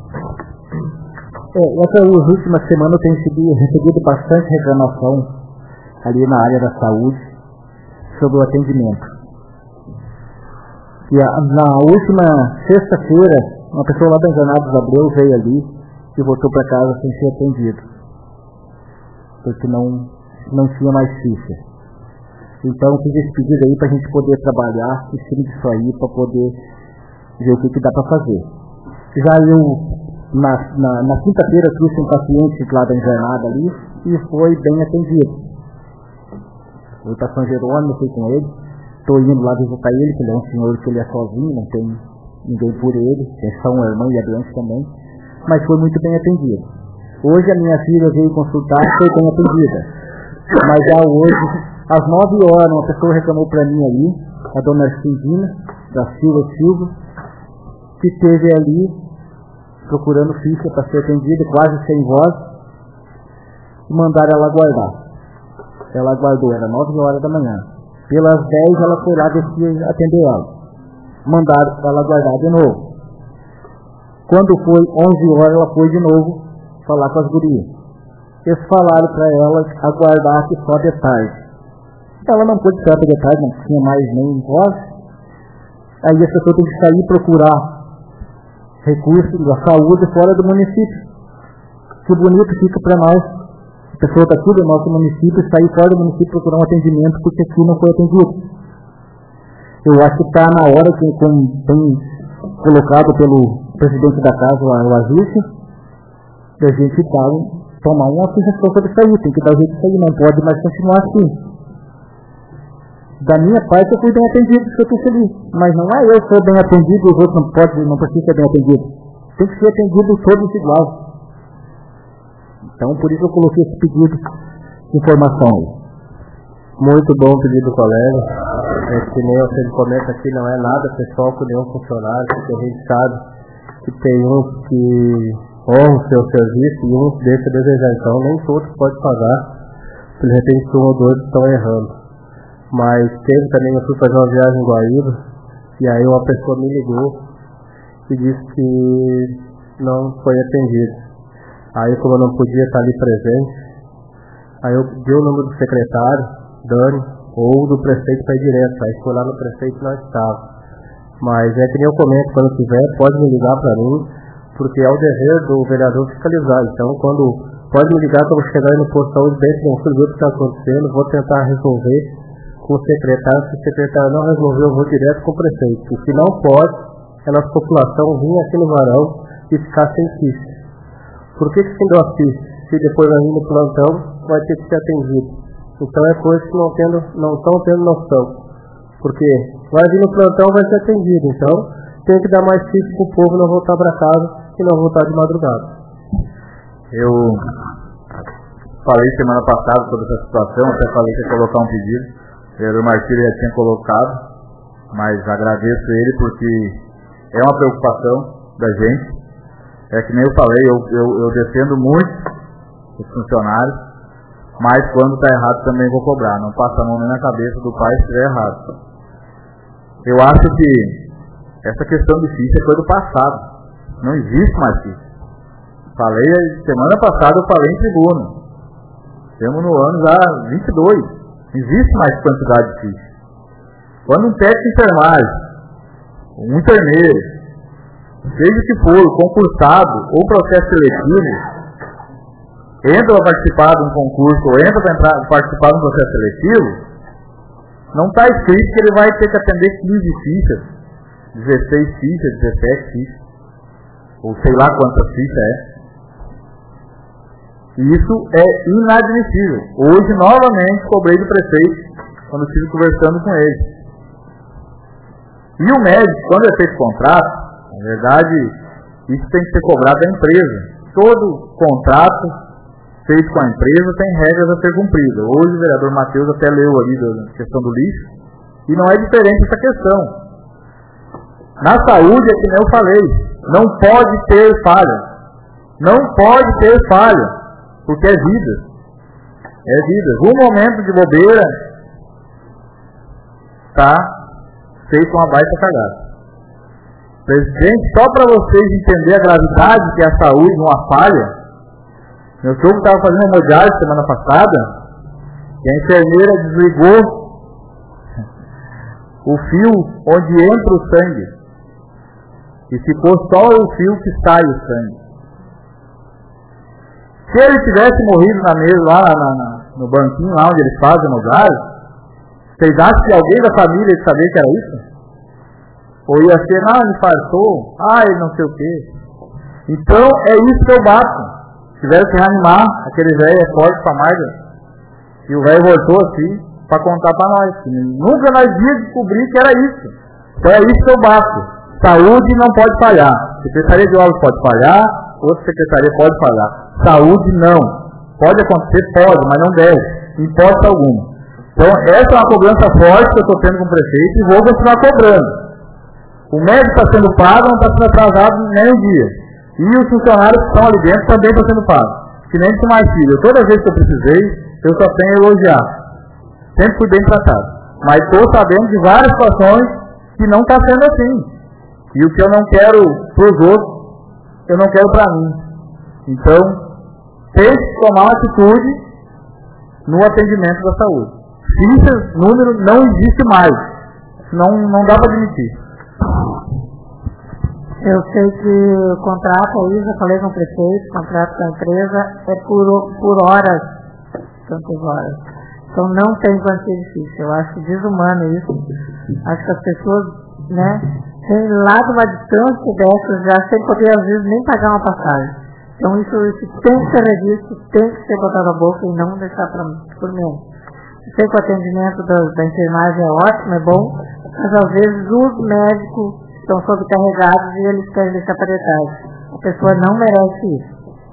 É, essas últimas semanas eu tenho recebido, recebido bastante reclamação ali na área da saúde sobre o atendimento. E a, na última sexta-feira, uma pessoa lá da Engranados Abreu veio ali e voltou para casa sem ser atendido, porque não, não tinha mais ficha. Então eu fiz esse pedido aí para a gente poder trabalhar em cima disso aí, para poder ver o que, que dá para fazer. Já eu, na, na, na quinta-feira, trouxe um paciente lá da Enjernada ali e foi bem atendido. Fui para São Jerônimo, fui com ele, estou indo lá visitar ele, que ele é um senhor que ele é sozinho, não tem ninguém por ele, tem só uma irmã e a doente também, mas foi muito bem atendido. Hoje a minha filha veio consultar e foi bem atendida, mas já hoje, às nove horas, uma pessoa reclamou para mim ali, a dona Arcindina, da Silva Silva, que esteve ali procurando ficha para ser atendida, quase sem voz, e mandaram ela aguardar. Ela aguardou, era nove horas da manhã. Pelas dez ela foi lá ver se ia atender ela. Mandaram ela aguardar de novo. Quando foi onze horas, ela foi de novo falar com as gurias. Eles falaram para ela aguardar que só de tarde. Ela não pôde esperar de tarde, não tinha mais nem voz. Aí a pessoa tem que sair e procurar recursos da saúde fora do município. Que bonito fica para nós, a pessoa está aqui do nosso município, sair fora do município procurar um atendimento porque aqui não foi atendido. Eu acho que está na hora, que, como tem colocado pelo presidente da casa, o Agício, da gente tá, tomar uma resposta de sair, tem que dar o jeito de sair, não pode mais continuar assim. Da minha parte eu fui bem atendido, porque eu estou feliz. Mas não é eu que sou bem atendido e os outros não podem, não precisam ser bem atendidos. Tem que ser atendido todos iguais. Então por isso eu coloquei esse pedido de informação aí. Muito bom o pedido do colega. É que nem eu sempre comento aqui, não é nada pessoal com nenhum funcionário, porque a gente sabe que tem uns que honram o seu serviço e uns deixam a desejar. Então nem todos podem pagar, de repente um ou dois estão errando. Mas teve também, eu fui fazer uma viagem em Guaíba, e aí uma pessoa me ligou e disse que não foi atendido. Aí como eu não podia estar ali presente, aí eu dei o número do secretário, Dani, ou do prefeito para ir direto. Aí foi lá no prefeito e nós estávamos. Mas é que nem eu comento, quando tiver, pode me ligar para mim, porque é o dever do vereador fiscalizar. Então quando pode me ligar, quando chegar aí no posto de saúde, bem tranquilo, ver o que está acontecendo, vou tentar resolver com o secretário. Se o secretário não resolver, eu vou direto com o prefeito. O que não pode é a nossa população vir aqui no varão e ficar sem ficha. Por que que quem deu a ficha? Se depois vai vir no plantão, vai ter que ser atendido. Então é coisa que não tendo, não estão tendo noção. Porque vai vir no plantão, vai ser atendido. Então tem que dar mais ficha para o povo não voltar para casa e não voltar de madrugada. Eu falei semana passada sobre essa situação, até falei que ia colocar um pedido. O vereador Marcílio já tinha colocado, mas agradeço ele porque é uma preocupação da gente. É que nem eu falei, eu, eu, eu defendo muito os funcionários, mas quando está errado também vou cobrar. Não passa a mão nem na cabeça do pai se estiver errado. Eu acho que essa questão de ficha foi do passado. Não existe mais ficha. Falei, semana passada eu falei em tribuna. Temos no ano já vinte e dois. Não existe mais quantidade de ficha. Quando um técnico de enfermagem, um enfermeiro, seja que for, concursado ou processo seletivo, entra para participar de um concurso ou entra para participar de um processo seletivo, não está escrito que ele vai ter que atender quinze fichas, dezesseis fichas, dezessete fichas, ou sei lá quantas fichas é. E isso é inadmissível. Hoje, novamente, cobrei do prefeito, quando estive conversando com ele. E o médico, quando é feito contrato, na verdade, isso tem que ser cobrado da empresa. Todo contrato feito com a empresa tem regras a ser cumpridas. Hoje o vereador Matheus até leu ali a questão do lixo, e não é diferente essa questão. Na saúde, é que nem eu falei, não pode ter falha. Não pode ter falha, porque é vida. É vida. Um momento de bobeira está feito uma baita cagada. Presidente, só para vocês entenderem a gravidade que é a saúde numa falha, meu sogro estava fazendo uma hemodiálise semana passada, e a enfermeira desligou o fio onde entra o sangue, e ficou só o fio que sai o sangue. Se ele tivesse morrido na mesa, lá na, na, no banquinho lá onde eles fazem a hemodiálise, vocês acham que alguém da família ia saber que era isso? Ou ia ser, ah, ele infartou, ah, ele não sei o quê. Então, é isso que eu bato. Tiveram que reanimar, aquele velho é forte pra Marga. E o velho voltou assim, pra contar pra nós. Nunca nós íamos descobrir que era isso. Então é isso que eu bato. Saúde não pode falhar. Secretaria de Obras pode falhar, outra secretaria pode falhar. Saúde não. Pode acontecer, pode, mas não deve. Em hipótese alguma. Então, essa é uma cobrança forte que eu estou tendo com o prefeito e vou continuar cobrando. O médico está sendo pago, não está sendo atrasado nem um dia. E os funcionários que estão ali dentro também estão sendo pagos. Que nem com mais filho. Toda vez que eu precisei, eu só tenho a elogiar. Sempre fui bem tratado. Mas estou sabendo de várias situações que não está sendo assim. E o que eu não quero para os outros, eu não quero para mim. Então, tem que tomar uma atitude no atendimento da saúde. Fichas, número, não existe mais. Não, não dá para admitir. Eu sei que o contrato aí, já falei com o prefeito, o contrato da empresa é por, por horas, tantas horas. Então não tem quantia de ficha. Eu acho desumano isso. Acho que as pessoas, né, têm lá de uma distância dessas já sem poder às vezes nem pagar uma passagem. Então isso, isso tem que ser revisto, tem que ser botado na boca e não deixar para por menos. Eu sei que o atendimento da, da enfermagem é ótimo, é bom, mas às vezes os médicos estão sobrecarregados e eles querem deixar para detalhes. A pessoa não merece isso.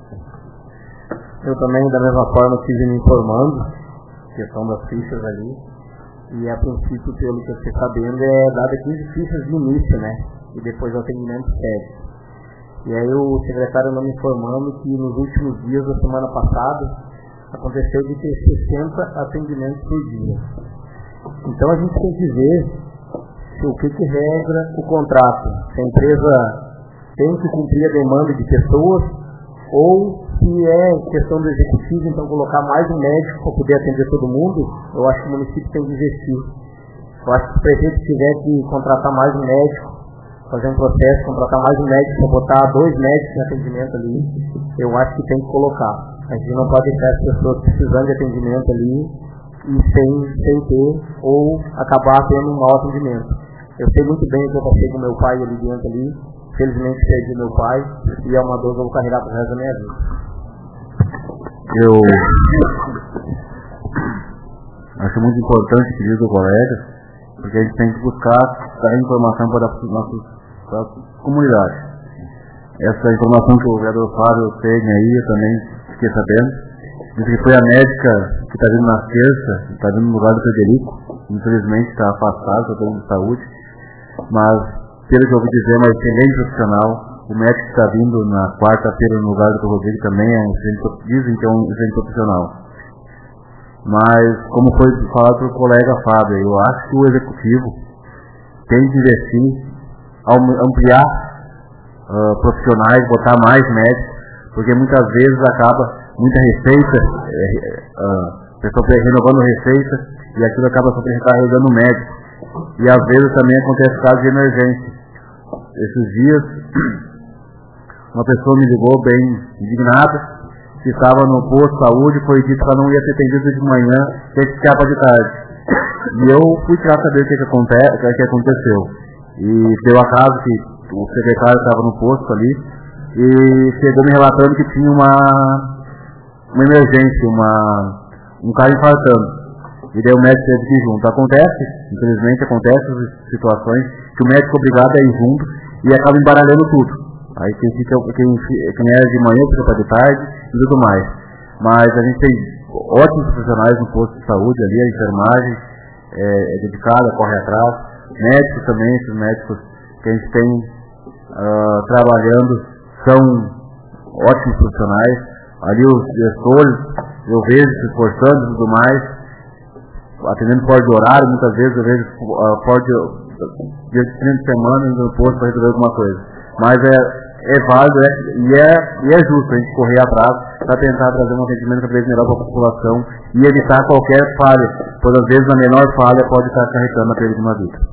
Eu também, da mesma forma, estive me informando, questão das fichas ali, e a princípio, pelo que eu fiquei sabendo, é dada quinze fichas de início, né? E depois o atendimento segue. E aí o secretário não me informando que nos últimos dias da semana passada aconteceu de ter sessenta atendimentos por dia. Então a gente tem que ver o que, que regra o contrato. Se a empresa tem que cumprir a demanda de pessoas, ou se é questão do executivo, então colocar mais um médico para poder atender todo mundo. Eu acho que o município tem que investir. Eu acho que se o prefeito tiver que contratar mais um médico, fazer um processo, contratar mais um médico para botar dois médicos em atendimento ali, eu acho que tem que colocar. A gente não pode deixar as pessoas precisando de atendimento ali e sem, sem ter, ou acabar tendo um mau atendimento. Eu sei muito bem que eu passei com meu pai ali dentro ali, felizmente perdi meu pai, e é uma dor que eu vou carregar pro resto da minha vida. Eu acho muito importante o pedido do colega, porque a gente tem que buscar dar informação para a nossa comunidade. Essa informação que o vereador Fábio tem aí, eu também fiquei sabendo. Diz que foi a médica que está vindo na terça, está vindo no lugar do Frederico, infelizmente está afastado, está dando de saúde, mas pelo que eu ouvi dizer, é uma excelente profissional. O médico que está vindo na quarta-feira no lugar do Rodrigo também é um excelente, dizem que é um excelente profissional. Mas, como foi falado pelo colega Fábio, eu acho que o executivo tem que investir, ampliar uh, profissionais, botar mais médicos, porque muitas vezes acaba muita receita, é, é, a pessoa renovando receita, e aquilo acaba sobrecarregando o médico. E às vezes também acontece casos de emergência. Esses dias, uma pessoa me ligou bem indignada, que estava no posto de saúde, foi dito que ela não ia ser atendida de manhã, tem que ficar para de tarde. E eu fui tirar saber o que, que, aconte, o que aconteceu. E deu a caso que o secretário estava no posto ali, e chegou me relatando que tinha uma, uma emergência, uma, um cara infartando. E daí o médico teve que ir junto. Acontece, infelizmente acontece as situações que o médico é obrigado a ir junto e acaba embaralhando tudo. Aí quem, fica, quem, quem é de manhã fica para de tarde e tudo mais. Mas a gente tem ótimos profissionais no posto de saúde ali, a enfermagem é, é dedicada, corre atrás. Médicos também, esses médicos que a gente tem uh, trabalhando são ótimos profissionais. Ali os gestores, eu vejo se esforçando e tudo mais, atendendo fora de horário, muitas vezes eu vejo uh, fora de dia de trinta semanas no posto para resolver alguma coisa. Mas é, é válido é, e, é, e é justo a gente correr atrás para tentar trazer um atendimento cada vez melhor para a população e evitar qualquer falha, pois às vezes a menor falha pode estar acarretando a perda de uma vida.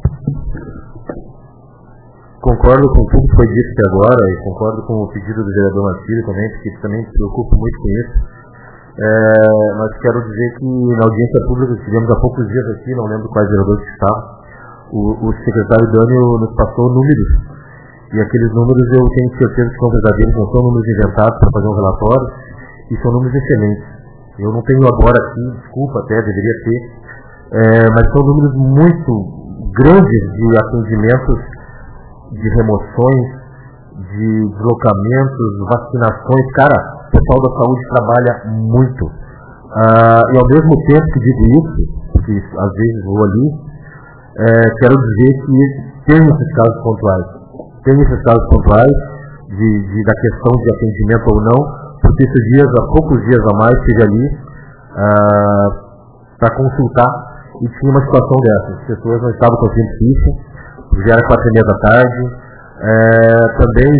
Concordo com tudo que foi dito até agora e concordo com o pedido do vereador Marcílio também, porque também se preocupa muito com isso. É, mas quero dizer que na audiência pública que tivemos há poucos dias aqui, não lembro quais vereadores que estavam, o, o secretário Dânio nos passou números, e aqueles números eu tenho certeza que são verdadeiros, não são números inventados para fazer um relatório, e são números excelentes. Eu não tenho agora aqui, desculpa até, deveria ter, é, mas são números muito grandes de atendimentos, de remoções, de deslocamentos, vacinações. Cara, o pessoal da saúde trabalha muito. Ah, e ao mesmo tempo que digo isso, porque às vezes vou ali, é, quero dizer que tem esses casos pontuais. Tem esses casos pontuais de, de, da questão de atendimento ou não, porque esses dias, há poucos dias a mais, estive ali ah, para consultar e tinha uma situação dessa. As pessoas não estavam conseguindo ficha, já era quatro e meia da tarde. É, também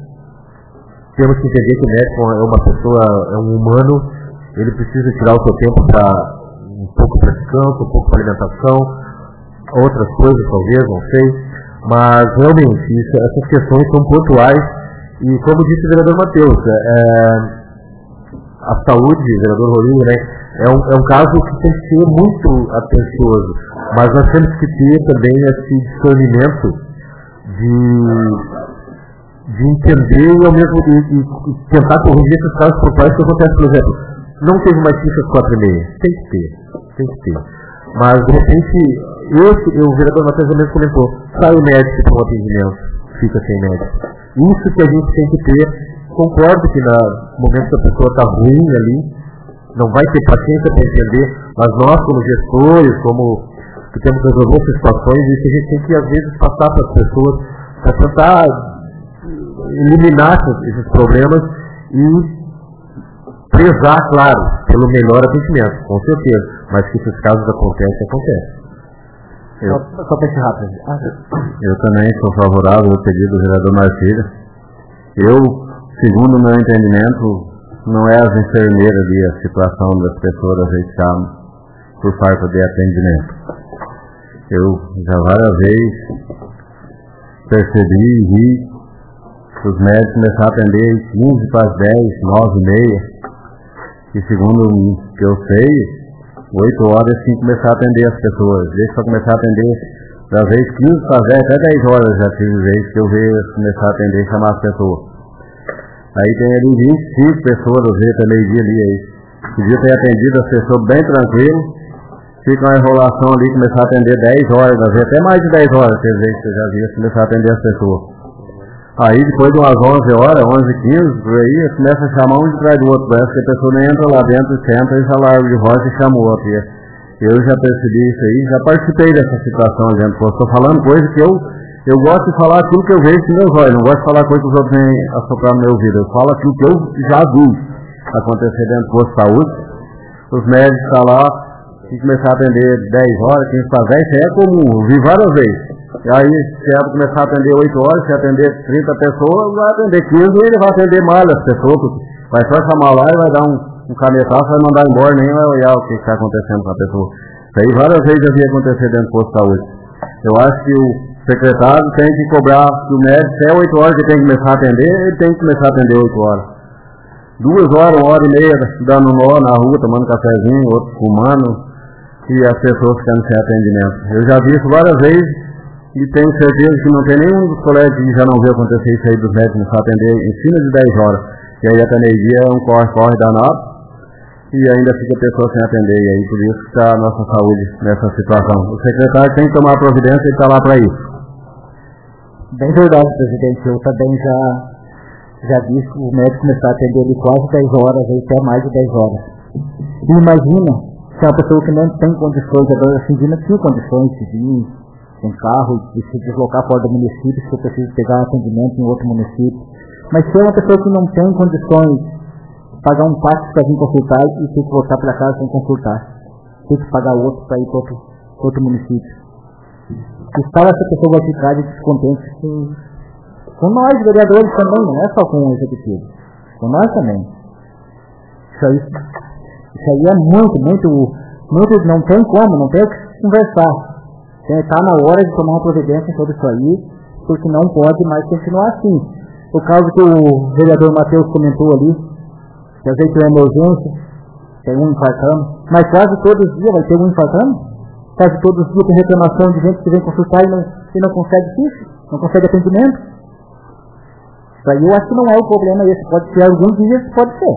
temos que entender que o médico é uma pessoa, é um humano, ele precisa tirar o seu tempo para um pouco para descanso, um pouco para alimentação, outras coisas talvez, não sei, mas realmente isso, essas questões são pontuais e como disse o vereador Matheus, é, a saúde, o vereador Rodrigo, né, é, um, é um caso que tem que ser muito atencioso, mas nós temos que ter também esse discernimento de de entender e ao mesmo e, e, e tentar corrigir esses casos pontuais que acontecem, por exemplo, não teve mais fichas quatro e meia, tem que ter, tem que ter. Mas de repente, esse, o vereador Matheus mesmo comentou, sai o médico para um atendimento, fica sem médico. Isso que a gente tem que ter, concordo que no momento que a pessoa está ruim ali, não vai ter paciência para entender, mas nós como gestores, como que temos que resolver essas situações, isso a gente tem que às vezes passar para as pessoas, para tentar eliminar esses problemas e prezar, claro, pelo melhor atendimento, com certeza, mas que esses casos acontecem, acontecem. Eu, só para encerrar, eu também sou favorável ao pedido do vereador Marcílio. Eu, segundo o meu entendimento, não é as enfermeiras ali a situação das pessoas deixar por falta de atendimento. Eu já várias vezes percebi e vi os médicos começaram a atender quinze para as dez, nove e meia. E segundo o que eu sei, oito horas sim começar a atender as pessoas. Desde para começar a atender, às vezes quinze para as dez, até dez horas já tive vezes que eu vejo começar a atender e chamar as pessoas. Aí tem ali vinte e cinco pessoas, às vezes até meio-dia ali aí. Podia ter atendido as pessoas bem tranquilo, fica uma enrolação ali, começar a atender dez horas, às vezes até mais de dez horas, às vezes você já viu começar a atender as pessoas. Aí depois de umas onze horas, onze e quinze, por aí, começa a chamar um de trás do outro, parece que a pessoa nem entra lá dentro, senta e já larga de rosa e chama o outro. Eu já percebi isso aí, já participei dessa situação, gente. Estou falando coisa que eu, eu gosto de falar aquilo que eu vejo com meus olhos, não gosto de falar coisa que os outros vêm assoprar no meu ouvido. Eu falo aquilo que eu já vi acontecer dentro do posto de saúde. Os médicos estão lá e começar a atender dez horas, quinze para dez, isso aí é comum, eu vi várias vezes. E aí, se ela começar a atender oito horas, se atender trinta pessoas, vai atender quinze e ele vai atender mal as pessoas. Vai só chamar lá e vai dar um, um canetaço, vai mandar embora, nem vai olhar o que está acontecendo com a pessoa. Isso aí várias vezes já vi acontecer dentro do posto de saúde. Eu acho que o secretário tem que cobrar que o médico, se é oito horas que tem que começar a atender, ele tem que começar a atender oito horas. Duas horas, uma hora e meia, dando nó na rua, tomando cafezinho, outro fumando, e as pessoas ficando sem atendimento. Eu já vi isso várias vezes e tenho certeza que não tem nenhum dos colegas que já não viu acontecer isso aí dos médicos começar a atender em cima de dez horas. E aí até meio-dia é um corre-corre danado e ainda fica a pessoa sem atender. E aí por isso que está a nossa saúde nessa situação. O secretário tem que tomar providência e está lá para isso. Bem verdade, presidente. Eu também já, já disse que o médico começar a atender ali quase dez horas, aí até mais de dez horas. E imagina se é uma pessoa que não tem condições, a dona Cindina tinha condições de vir em carro e se deslocar fora do município, se eu preciso pegar atendimento em outro município. Mas se é uma pessoa que não tem condições de pagar um táxi para vir consultar e tem que voltar para casa sem consultar, tem que pagar outro para ir para outro, outro município. E tal essa pessoa vai ficar de descontente com, com nós, vereadores também, não é só com o executivo, com nós também. Isso aí, isso aí é muito, muito, muito, não tem como, não tem o que conversar. Está na hora de tomar uma providência sobre isso aí, porque não pode mais continuar assim. O caso que o vereador Matheus comentou ali, que às vezes tem uma emergência, tem um infartando, mas quase todos os dias vai ter um infartando, quase todos os dias tem reclamação de gente que vem consultar e não, e não consegue ficha, não consegue atendimento. Isso aí eu acho que não é o problema esse, pode ser alguns dias, pode ser.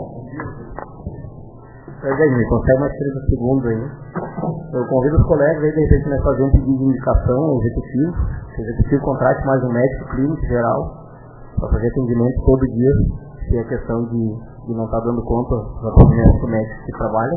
Presidente, consegue mais trinta segundos aí. Eu convido os colegas aí, de repente, nós fazer um pedido de indicação ao executivo, que o executivo contrate mais um médico clínico geral, para fazer atendimento todo dia, se é questão de, de não estar dando conta do atendimento do médico que trabalha.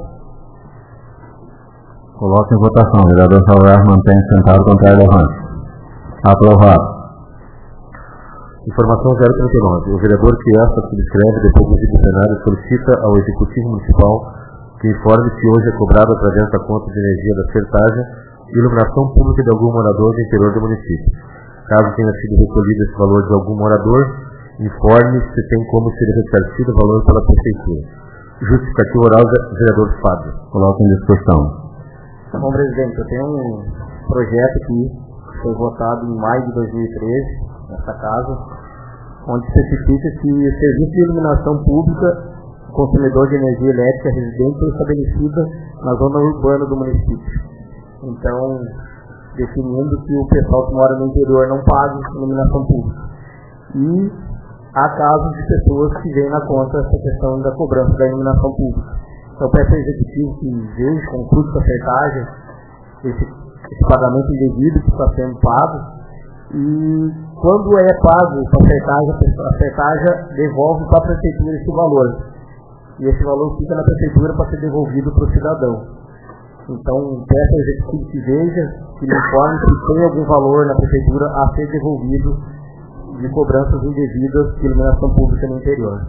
Coloque em votação. O vereador Salvar mantém sentado contra a levante. Aprovado. Informação zero trinta e nove. O vereador que esta subscreve depois do do plenário solicita ao Executivo Municipal que informe se hoje é cobrado através da conta de energia da Sertagem iluminação pública de algum morador do interior do município. Caso tenha sido recolhido esse valor de algum morador, informe se tem como ser ressarcido o valor pela prefeitura. Justificativo oral do vereador Fábio. Coloque em discussão. Bom, presidente, eu tenho um projeto aqui que foi votado em maio de dois mil e treze, nessa casa, onde especifica que o serviço de iluminação pública consumidor de energia elétrica residente ou estabelecida na zona urbana do município. Então, definindo que o pessoal que mora no interior não paga iluminação pública. E há casos de pessoas que vêm na conta essa questão da cobrança da iluminação pública. Então, peço ao executivo que veja com custo da Sertagem esse, esse pagamento indevido que está sendo pago. E quando é pago para a Sertagem, a Sertagem devolve para a prefeitura esse valor. E esse valor fica na prefeitura para ser devolvido para o cidadão. Então, peço ao executivo que veja, que me informe se tem algum valor na prefeitura a ser devolvido de cobranças indevidas de iluminação pública no interior.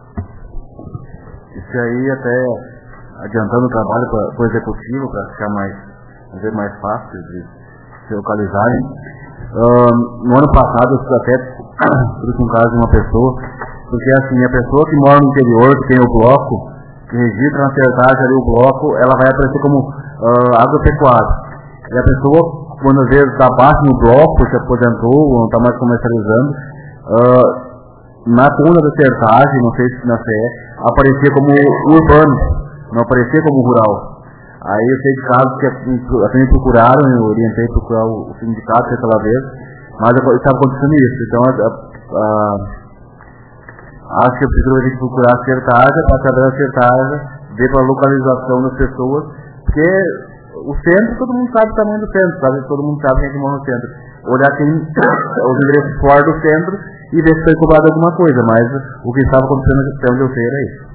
Isso aí até adiantando o trabalho para o executivo, para ficar mais, dizer, mais fácil de se localizarem. Uh, no ano passado eu até trouxe um caso de uma pessoa, porque assim, a pessoa que mora no interior, que tem o bloco, que registra na Sertagem ali o bloco, ela vai aparecer como uh, agropecuária. E a pessoa, quando às vezes está abaixo no bloco, se aposentou, ou não está mais comercializando, uh, na coluna da Sertagem, não sei se na C E, aparecia como urbano, não aparecia como rural. Aí eu sei de casos que assim me procuraram, eu orientei a procurar o sindicato aquela vez, mas estava acontecendo isso. Então, a, a, acho que eu preciso a gente procurar a Sertagem, para saber a Sertagem, ver para a localização das pessoas, porque o centro, todo mundo sabe o tamanho do centro, sabe? Todo mundo sabe quem é que mora no centro. Olhar quem, os endereços fora do centro e ver se foi cobrado alguma coisa, mas o que estava acontecendo até onde eu sei era isso.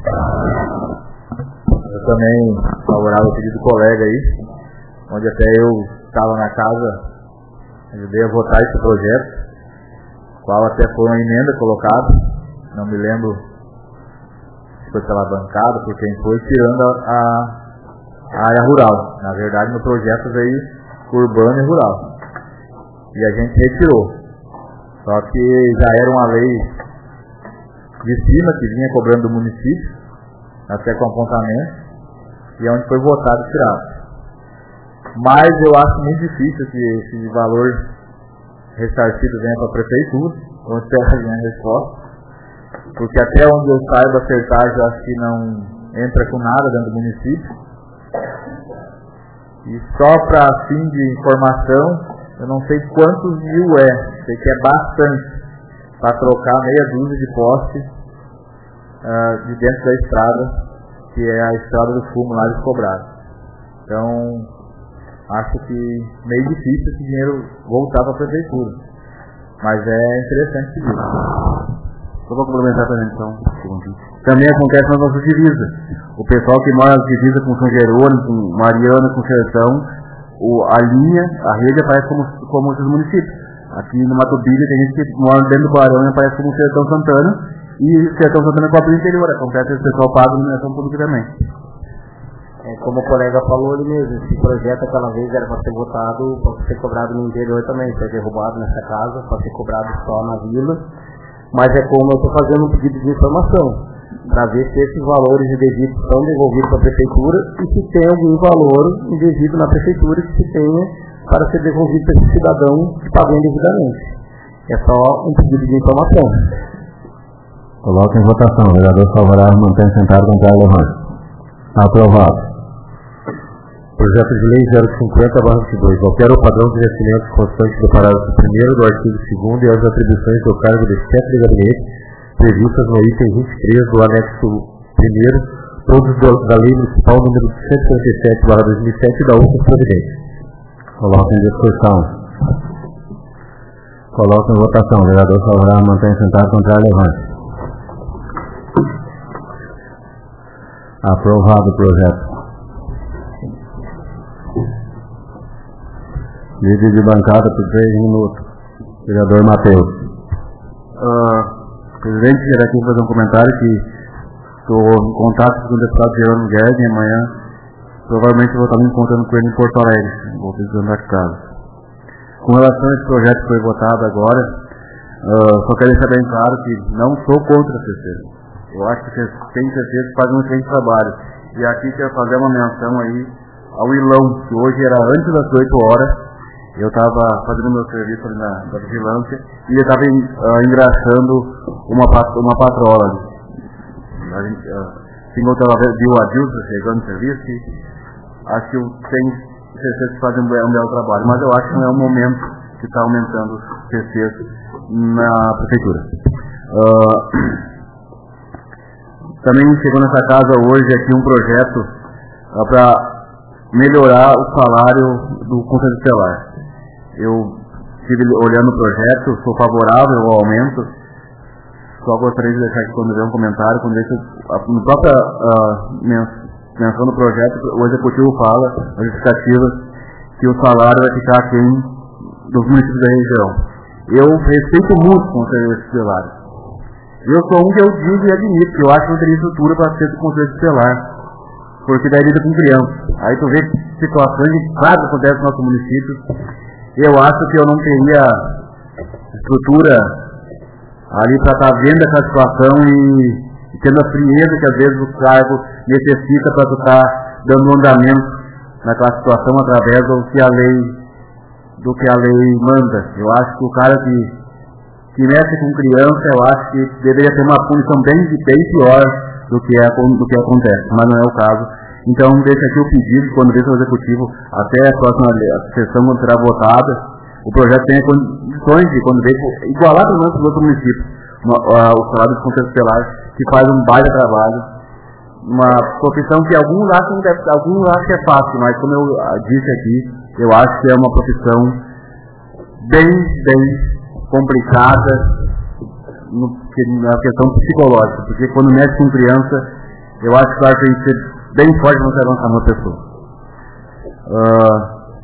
Eu também favorável ao pedido do colega aí, onde até eu estava na casa, ajudei a votar esse projeto, qual até foi uma emenda colocada, não me lembro se foi pela bancada, por quem foi, tirando a, a, a área rural. Na verdade, no projeto veio urbano e rural. e a gente retirou. Só que já era uma lei de cima que vinha cobrando do município, até com apontamento, e é onde foi votado e tirado. Mas eu acho muito difícil que esse valor ressarcido venha para a prefeitura, onde espero a minha resposta, porque até onde eu saiba, a acertagem eu acho que não entra com nada dentro do município. E só para fim de informação, eu não sei quantos mil é, sei que é bastante, para trocar meia dúzia de postes uh, de dentro da estrada, que é a estrada do fumo lá de Cobrado. Então, acho que meio difícil esse dinheiro voltar para a prefeitura, mas é interessante seguir. Só para complementar também, então, também acontece na nossa divisa. O pessoal que mora na divisa com São Jerônimo, com Mariana, com Sertão, o, a linha, a rede aparece como, como esses municípios. Aqui no Mato Bilha tem gente que mora dentro do Barão e aparece como Sertão Santana, e Sertão Santana cobre o interior. Acontece que o pessoal paga a iluminação pública também. É, como o colega falou ali mesmo, esse projeto aquela vez era para ser votado, para ser cobrado no interior também, foi derrubado nessa casa, para ser cobrado só na vila. Mas é como eu estou fazendo um pedido de informação, para ver se esses valores indevidos são devolvidos para a prefeitura e se tem algum valor indevido na prefeitura que se tenha para ser devolvido para esse cidadão que pagou indevidamente. É só um pedido de informação. Coloca em votação. Vereador favorável, mantém sentado com Carlos Levante. Aprovado. Projeto de Lei zero cinquenta barra vinte e dois. Altera o padrão de vencimento constante do parágrafo primeiro do artigo segundo e as atribuições do cargo de chefe de gabinete previstas no item vinte e três do anexo primeiro, todos da Lei Municipal número cento e cinquenta e sete barra dois mil e sete da outra providência. Coloca em discussão. Coloca em votação. Vereador favorável, mantém sentado, contrário, levante. Aprovado o projeto. Líder de bancada por três minutos. Vereador Matheus. Uh, presidente, queria aqui fazer um comentário que estou em contato com o deputado Jerônimo Guedes e amanhã provavelmente vou estar me encontrando com ele em Porto Alegre. Vou visitando a casa. Com relação a esse projeto que foi votado agora, uh, só quero deixar bem claro que não sou contra a C C. Eu acho que tem certeza que faz um excelente trabalho. E aqui quero fazer uma menção aí ao Ilão, que hoje era antes das oito horas. Eu estava fazendo meu serviço ali na, na vigilância e eu estava uh, engraxando uma, uma patrola. A gente uh, tem outra vez, viu a Dilson chegando no serviço e acho que eu tenho certeza que fazem um, um belo trabalho. Mas eu acho que não é o momento que está aumentando os C Cs na prefeitura. Uh, Também chegou nessa casa hoje aqui um projeto uh, para melhorar o salário do Conselho Tutelar. Eu estive olhando o projeto, sou favorável ao aumento, só gostaria de deixar aqui quando ver um comentário, quando deixo, no próprio uh, menção do projeto, o Executivo fala, a justificativa, que o salário vai ficar aquém dos municípios da região. Eu respeito muito o Conselho Tutelar. Eu sou um que eu digo e admito, que eu acho que não teria estrutura para ser do Conselho Tutelar, porque daí lida com criança. Aí tu vê situações que quase acontecem no nosso município. Eu acho que eu não teria estrutura ali para estar vendo essa situação e, e tendo a frieza que às vezes o cargo necessita para estar dando andamento naquela situação através do que a lei, do que a lei manda. Eu acho que o cara que que mexe com criança, eu acho que deveria ter uma punição bem, bem pior do que, é, do que acontece, mas não é o caso. Então, deixa aqui o pedido, quando deixa o Executivo, até a próxima sessão, quando será votada, o projeto tenha condições de, quando deixa, igualar pelo menos os outros municípios, o salário dos conselhos tutelares, que faz um baita trabalho, uma profissão que alguns acham, deve, alguns acham que é fácil, mas como eu disse aqui, eu acho que é uma profissão bem, bem complicada no, na questão psicológica, porque quando mexe com criança, eu acho que vai ter que ser bem forte para você avançar numa pessoa. Uh,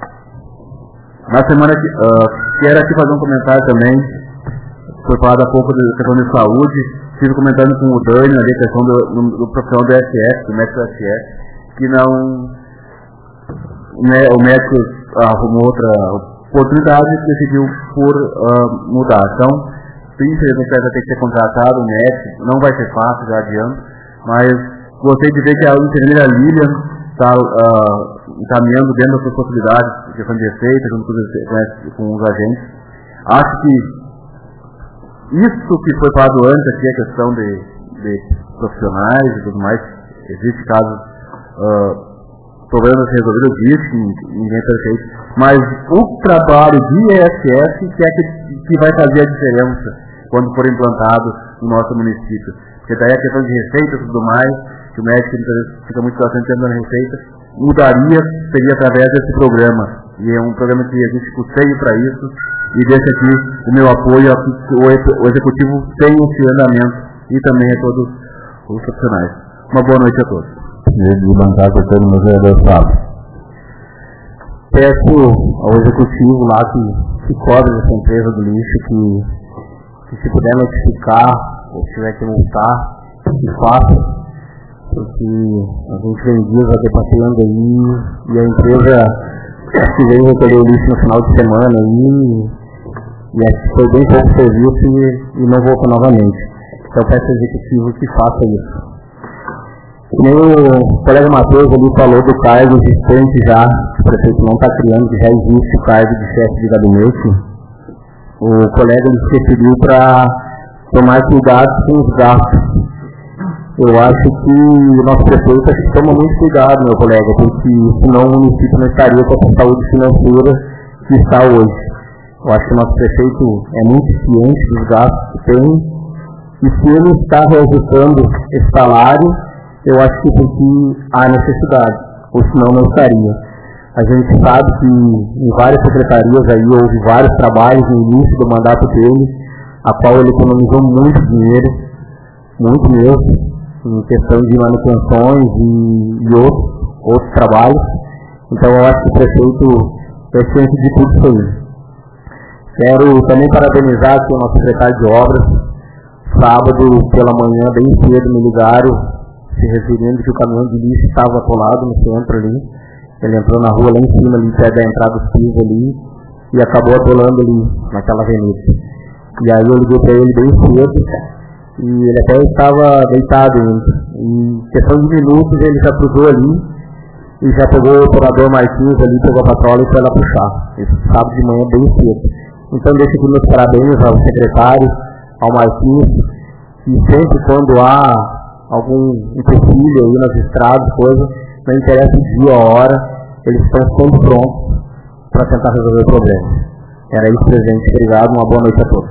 na semana que uh, quero aqui fazer um comentário também, foi falado há pouco da questão de saúde, estive comentando com o Dani ali a questão do, do profissional do S S, do médico do S S, que não, né, o médico arrumou outra oportunidade e decidiu por uh, mudar. Então, infelizmente vai ter que ser contratado um médico, não vai ser fácil, já adianto, mas gostei de ver que a enfermeira Lilian está uh, encaminhando dentro das suas possibilidades, questão de receita, junto com os, com os agentes. Acho que isso que foi falado antes aqui, a questão de, de profissionais e tudo mais, existe casos, uh, problemas resolvidos, existe, ninguém é perfeito, mas o trabalho de E S S que é que, que vai fazer a diferença quando for implantado no nosso município. Porque daí a questão de receita e tudo mais, que o médico fica muito bastante tentando a receita, mudaria, seria através desse programa. E é um programa que existe custeio para isso, e deixa aqui o meu apoio a que o Executivo tenha esse andamento e também a todos os profissionais. Uma boa noite a todos. De bancada para todo mundo, vereador Fábio. Peço ao Executivo lá que, que cobre essa empresa do lixo, que, que se puder notificar, ou se tiver que multar, que faça, porque a gente vem dias até passeando aí, e a empresa que veio recolher o lixo no final de semana aí, e acho que foi bem pouco serviço e, e não voltou novamente. Então peço ao Executivo que faça isso. Nem o colega Matheus ali falou do cargo existente já, que o prefeito não está criando, que já existe o cargo de chefe de gabinete. O colega ele se referiu para tomar cuidado com os gastos. Eu acho que o nosso prefeito acho que toma muito cuidado, meu colega, porque senão o município não estaria com a saúde financeira que está hoje. Eu acho que o nosso prefeito é muito ciente dos gastos que tem, e se ele está reajustando esse salário, eu acho que porque há necessidade, ou senão não estaria. A gente sabe que em várias secretarias aí houve vários trabalhos no início do mandato dele, a qual ele economizou muito dinheiro, muito mesmo, em questão de manutenções e, e outros, outros trabalhos. Então eu acho que o prefeito é ciente de tudo isso aí. Quero também parabenizar aqui o nosso secretário de obras. Sábado pela manhã, bem cedo, me ligaram se referindo que o caminhão de lixo estava atolado no centro ali. Ele entrou na rua lá em cima, ali perto da entrada dos pisos ali, e acabou atolando ali naquela avenida. E aí eu liguei para ele bem cedo, e ele até estava deitado ainda. Em questão de minutos ele já cruzou ali, e já pegou o operador Marquinhos ali, pegou a patrola e foi lá puxar. Esse sábado de manhã bem cedo. Então deixo aqui meus parabéns ao secretário, ao Marquinhos, e sempre quando há algum empecilho aí nas estradas, coisa, não interessa o dia ou a hora, eles estão sempre prontos para tentar resolver o problema. Era isso, presidente. Obrigado, uma boa noite a todos.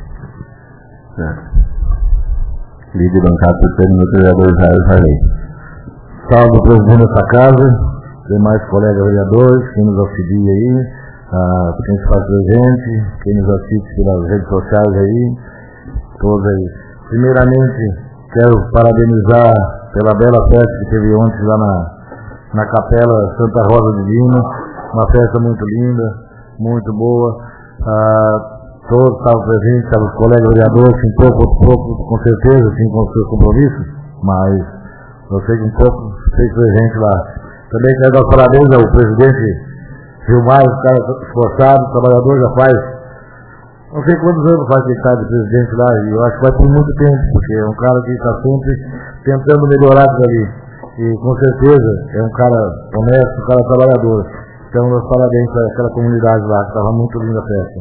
Líder bancada, terceiro minuto, vereador Israel Sarley. Salve o presidente dessa casa, demais colegas vereadores, quem nos auxilia aí, ah, quem se faz presente, quem nos assiste pelas redes sociais aí, todos aí. Primeiramente, quero parabenizar pela bela festa que teve ontem lá na, na Capela Santa Rosa Divina, uma festa muito linda, muito boa. Ah, todos estavam presentes, estavam os colegas vereadores, um pouco, outro pouco, com certeza, assim, com os seus compromissos, mas eu sei que um pouco fez presente lá. Também quero dar parabéns ao presidente Gilmar, um cara esforçado, trabalhador, já faz não sei quantos anos faz que ele está de presidente lá, e eu acho que vai por muito tempo, porque é um cara que está sempre tentando melhorar aquilo ali. E com certeza é um cara honesto, um cara trabalhador. Então, meus parabéns para aquela comunidade lá, que estava muito linda a festa.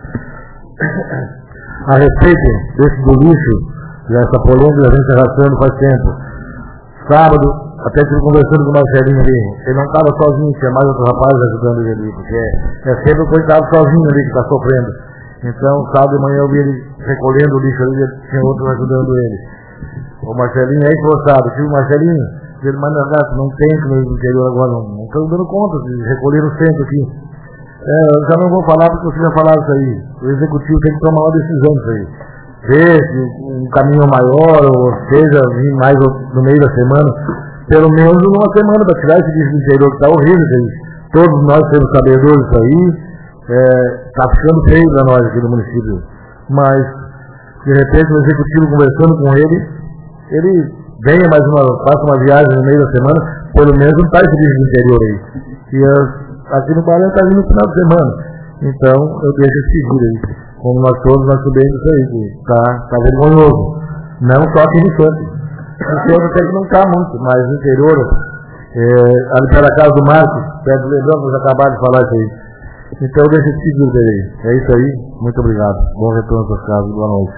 A respeito desse do lixo, dessa polêmica, a gente arrastando faz tempo. Sábado, até estive conversando com o Marcelinho ali, ele não estava sozinho, tinha mais outros rapazes ajudando ele ali, porque é sempre o coitado sozinho ali que está sofrendo. Então, sábado de manhã eu vi ele recolhendo o lixo ali, tinha outros ajudando ele. O Marcelinho é esforçado, tive o Marcelinho, ele manda gato, não tem no interior agora, não, não estão dando conta de recolher o centro aqui. É, eu já não vou falar porque você já falaram isso aí. O executivo tem que tomar uma decisão disso aí. Ver se um caminho maior, ou seja, vir mais no meio da semana, pelo menos uma semana para tirar esse lixo do interior que está horrível. Aí. Todos nós temos sabedores disso aí. Está é, ficando feio para nós aqui no município, mas de repente o executivo conversando com ele, ele venha mais uma, faça uma viagem no meio da semana, pelo menos não está esse lixo do interior aí. E as, aqui no Bahia está vindo no final de semana. Então, eu deixo esse vídeo aí. Como nós todos, nós subimos isso aí, tá, tá vergonhoso. Não só aqui no canto. No centro tem que não tá muito, mas no interior, é, ali pela casa do Marcos, perto do Lebrão, nós acabaram de falar isso aí. Então, eu deixo esse vídeo aí. É isso aí, muito obrigado. Bom retorno para casa, boa noite.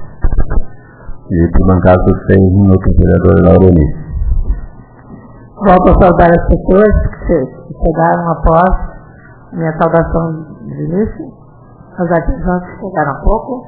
E por bancada tem um outro vereador, Lauroni. Volto a saudar as pessoas que chegaram após minha saudação de início, os artesãos que chegaram há pouco,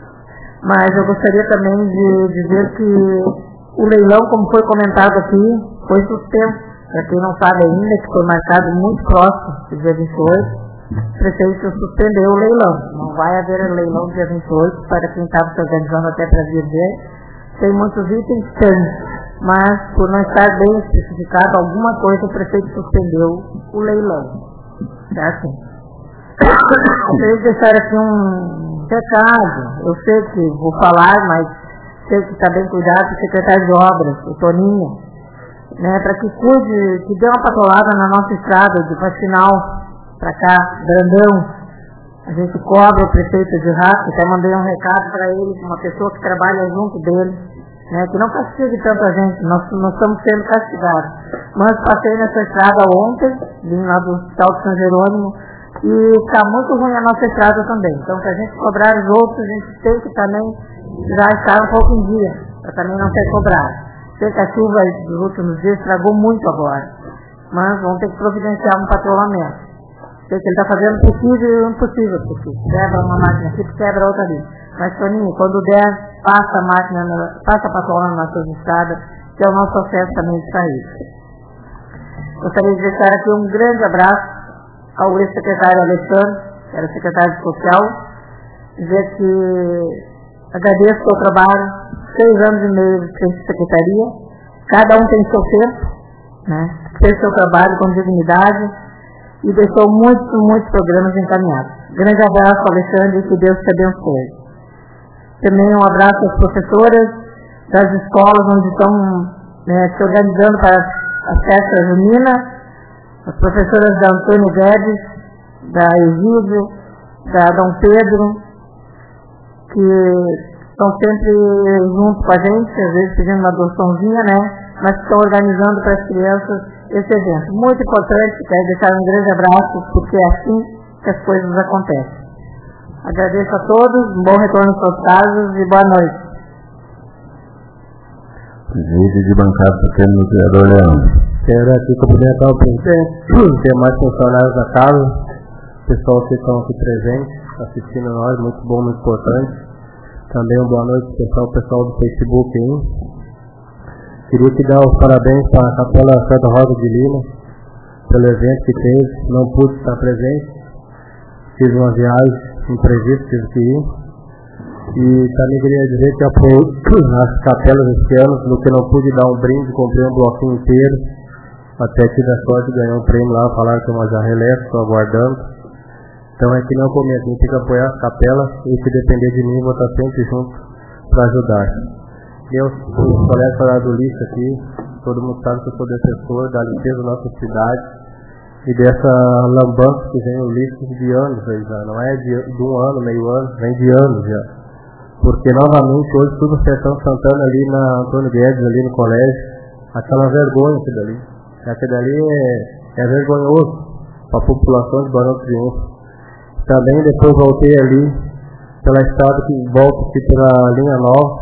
mas eu gostaria também de dizer que o leilão, como foi comentado aqui, foi suspenso. Para quem não sabe ainda, que foi marcado muito próximo do dia vinte e oito, o prefeito suspendeu o leilão. Não vai haver leilão dia vinte e oito, para quem estava se organizando até para vir ver. Tem muitos itens, tem, mas por não estar bem especificado alguma coisa, o prefeito suspendeu o leilão. É assim. Gostaria de deixar aqui um recado. Eu sei que vou falar, mas sei que está bem cuidado, o secretário de obras, o Toninho, né, para que cuide, que dê uma patolada na nossa estrada de Faxinal para cá, Brandão. A gente cobra o prefeito de Rato, até mandei um recado para ele, uma pessoa que trabalha junto dele, né, que não castigue tanto a gente, nós, nós estamos sendo castigados. Mas passei nessa estrada ontem, vim lá do Hospital de São Jerônimo, e está muito ruim a nossa estrada também. Então, para a gente cobrar os outros, a gente tem que também já estar um pouco em dia, para também não ser cobrado. Sei que a chuva dos últimos dias estragou muito agora, mas vamos ter que providenciar um patrulhamento. Sei que ele está fazendo o possível e o impossível, porque quebra uma máquina aqui, quebra outra ali. Mas, Toninho, quando der, passa a máquina, passa a patrulha nas nossas estradas, que é o nosso acesso também de saída. Gostaria de deixar aqui um grande abraço ao ex-secretário Alexandre, que era secretário social, dizer que agradeço o trabalho, seis anos e meio de secretaria, cada um tem seu tempo, né, fez seu trabalho com dignidade e deixou muitos, muitos programas encaminhados. Grande abraço, Alexandre, e que Deus te abençoe. Também um abraço às professoras das escolas onde estão, né, se organizando para a festa junina, as professoras da Antônio Guedes, da Egídio, da Dom Pedro, que estão sempre junto com a gente, às vezes pedindo uma adoçãozinha, né? Mas que estão organizando para as crianças esse evento. Muito importante, quero deixar um grande abraço, porque é assim que as coisas acontecem. Agradeço a todos, um bom retorno às suas casas e boa noite. Vídeo de bancada do vereador Leandro. Quero aqui cumprimentar o presidente, os demais funcionários da casa, o pessoal que estão aqui presentes, assistindo a nós, muito bom, muito importante. Também uma boa noite pessoal, o pessoal do Facebook aí. Queria te dar os parabéns para a Capela Santa Rosa de Lima, pelo evento que teve, não pude estar presente, fiz uma viagem imprevista, tive que ir. E também queria dizer que apoio as capelas esse ano, no que não pude dar um brinde, comprei um bloquinho inteiro. Até tive a sorte de ganhar um prêmio lá, falaram que é uma jarrelé, estou aguardando. Então é que não comento, a gente tem que apoiar as capelas e se depender de mim, vou estar sempre junto para ajudar. Meus colegas falaram do lixo aqui, todo mundo sabe que eu sou defensor da limpeza da nossa cidade e dessa lambança que vem o lixo de anos aí já, não é de, de um ano, meio ano, vem de anos já. Porque novamente hoje tudo no Sertão Santana ali na Antônio Guedes, ali no colégio, aquela vergonha aqui dali. Aquele ali é, é vergonhoso para a população de Barão do Triunfo. Também depois voltei ali pela estrada que volta aqui pela linha nova,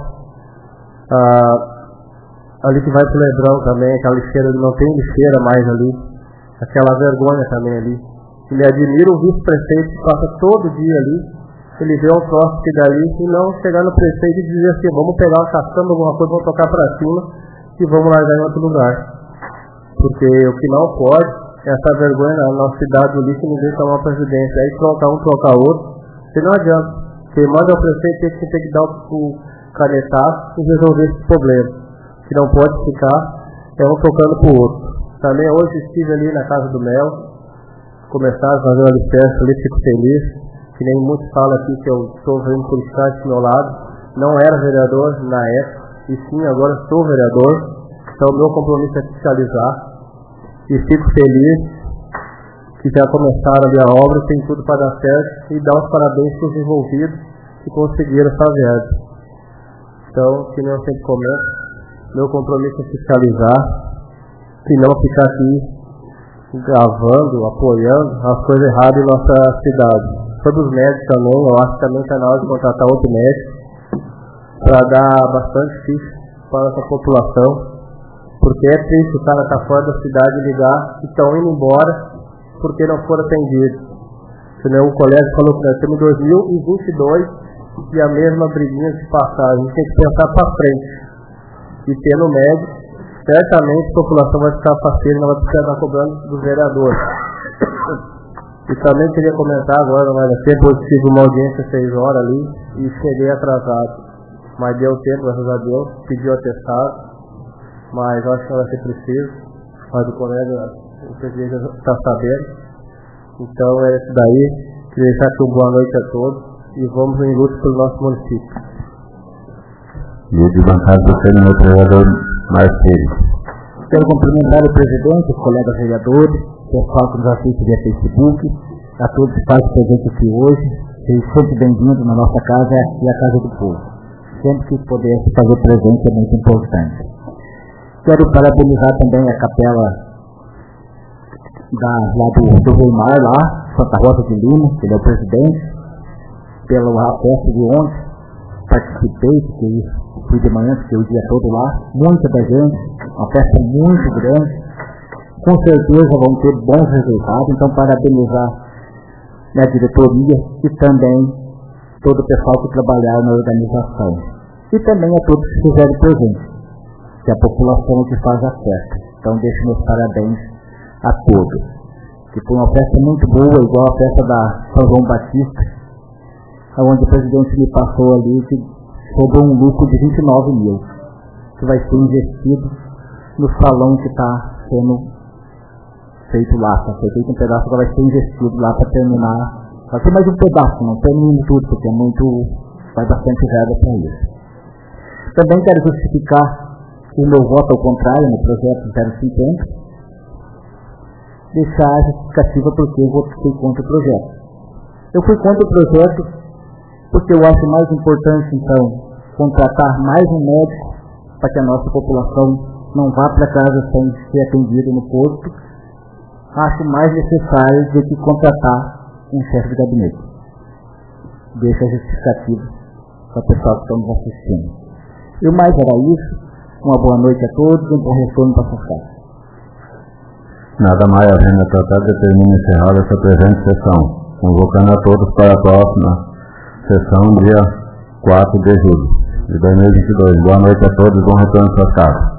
ah, ali que vai para o Lebrão também, aquela lixeira, não tem lixeira mais ali, aquela vergonha também ali. E me admira o vice-prefeito que passa todo dia ali, ele vê um troço que dali e não chegar no prefeito e dizer assim, vamos pegar uma caçamba, alguma coisa, vamos tocar para cima e vamos largar em outro lugar. Porque o que não pode é essa vergonha na nossa cidade do lixo, ninguém tomar presidência. Aí trocar um, trocar outro, se não adianta. Quem manda é o prefeito, tem que, tem que dar o canetaço e resolver esse problema. Que não pode ficar é um tocando pro outro. Também hoje estive ali na Casa do Mel, começaram a fazer uma licença ali, fico feliz, que nem muitos falam aqui que eu estou vendo por estar do meu lado. Não era vereador na época, e sim, agora sou vereador. Então, o meu compromisso é fiscalizar. E fico feliz que já começaram ali a obra, tem tudo para dar certo, e dar os parabéns para os envolvidos que conseguiram essa verba. Então, que nem eu sempre comento, meu compromisso é fiscalizar, e não ficar aqui gravando, apoiando as coisas erradas em nossa cidade. Sobre os médicos também, eu acho que também está na hora de contratar outro médico para dar bastante ficha para essa população, porque é triste o cara estar tá fora da cidade e ligar e estão indo embora porque não foram atendidos. Senão o colégio falou que nós temos dois mil e vinte e dois e a mesma briguinha de passar. A gente tem que pensar para frente. E tendo médico, certamente a população vai ficar parceira e não vai precisar estar cobrando dos vereadores. E também queria comentar agora, não vai dar tempo, eu tive uma audiência às seis horas ali e cheguei atrasado. Mas deu tempo, graças a Deus, pediu atestado, mas acho que não vai ser preciso. Mas o colega, o presidente já está sabendo. Então é isso daí. Queria deixar aqui uma boa noite a todos e vamos em luta pelo nosso município. E de bancada do senhor vereador Marcelo. Quero cumprimentar o presidente, os colegas vereadores, o pessoal que nos assiste via Facebook, a todos que fazem presente aqui hoje. Sejam sempre bem-vindos na nossa casa e a casa do povo. Sempre que pudesse fazer presente é muito importante. Quero parabenizar também a capela da, lá do, do Weimar, lá, Santa Rosa de Lima, que ele é o presidente, pela festa de ontem. Participei, porque fui de manhã, fiquei o dia todo lá, muita da gente, uma festa muito grande, com certeza vão ter bons resultados, então parabenizar a diretoria e também todo o pessoal que trabalhar na organização. E também a todos que fizeram presente, que é a população que faz a festa. Então deixo meus parabéns a todos. Que foi uma festa muito boa, igual a festa da São João Batista, onde o presidente me passou ali que sobrou um lucro de vinte e nove mil, que vai ser investido no salão que está sendo feito lá. Está feito um pedaço, agora vai ser investido lá para terminar. Vai ser mais um pedaço, não termina tudo, porque é muito, vai bastante verba para isso. Também quero justificar o meu voto ao contrário no projeto zero cinquenta, deixar a justificativa porque eu votei contra o projeto. Eu fui contra o projeto porque eu acho mais importante, então, contratar mais um médico para que a nossa população não vá para casa sem ser atendida no posto. Acho mais necessário do que contratar um chefe de gabinete. Deixa a justificativa para o pessoal que está nos assistindo. E o mais era isso. Uma boa noite a todos e um bom retorno para sua casa. Nada mais havendo a tratar, determina encerrada essa presente sessão, convocando a todos para a próxima sessão, dia quatro de julho de dois mil e vinte e dois. Boa noite a todos e bom retorno para suas casas.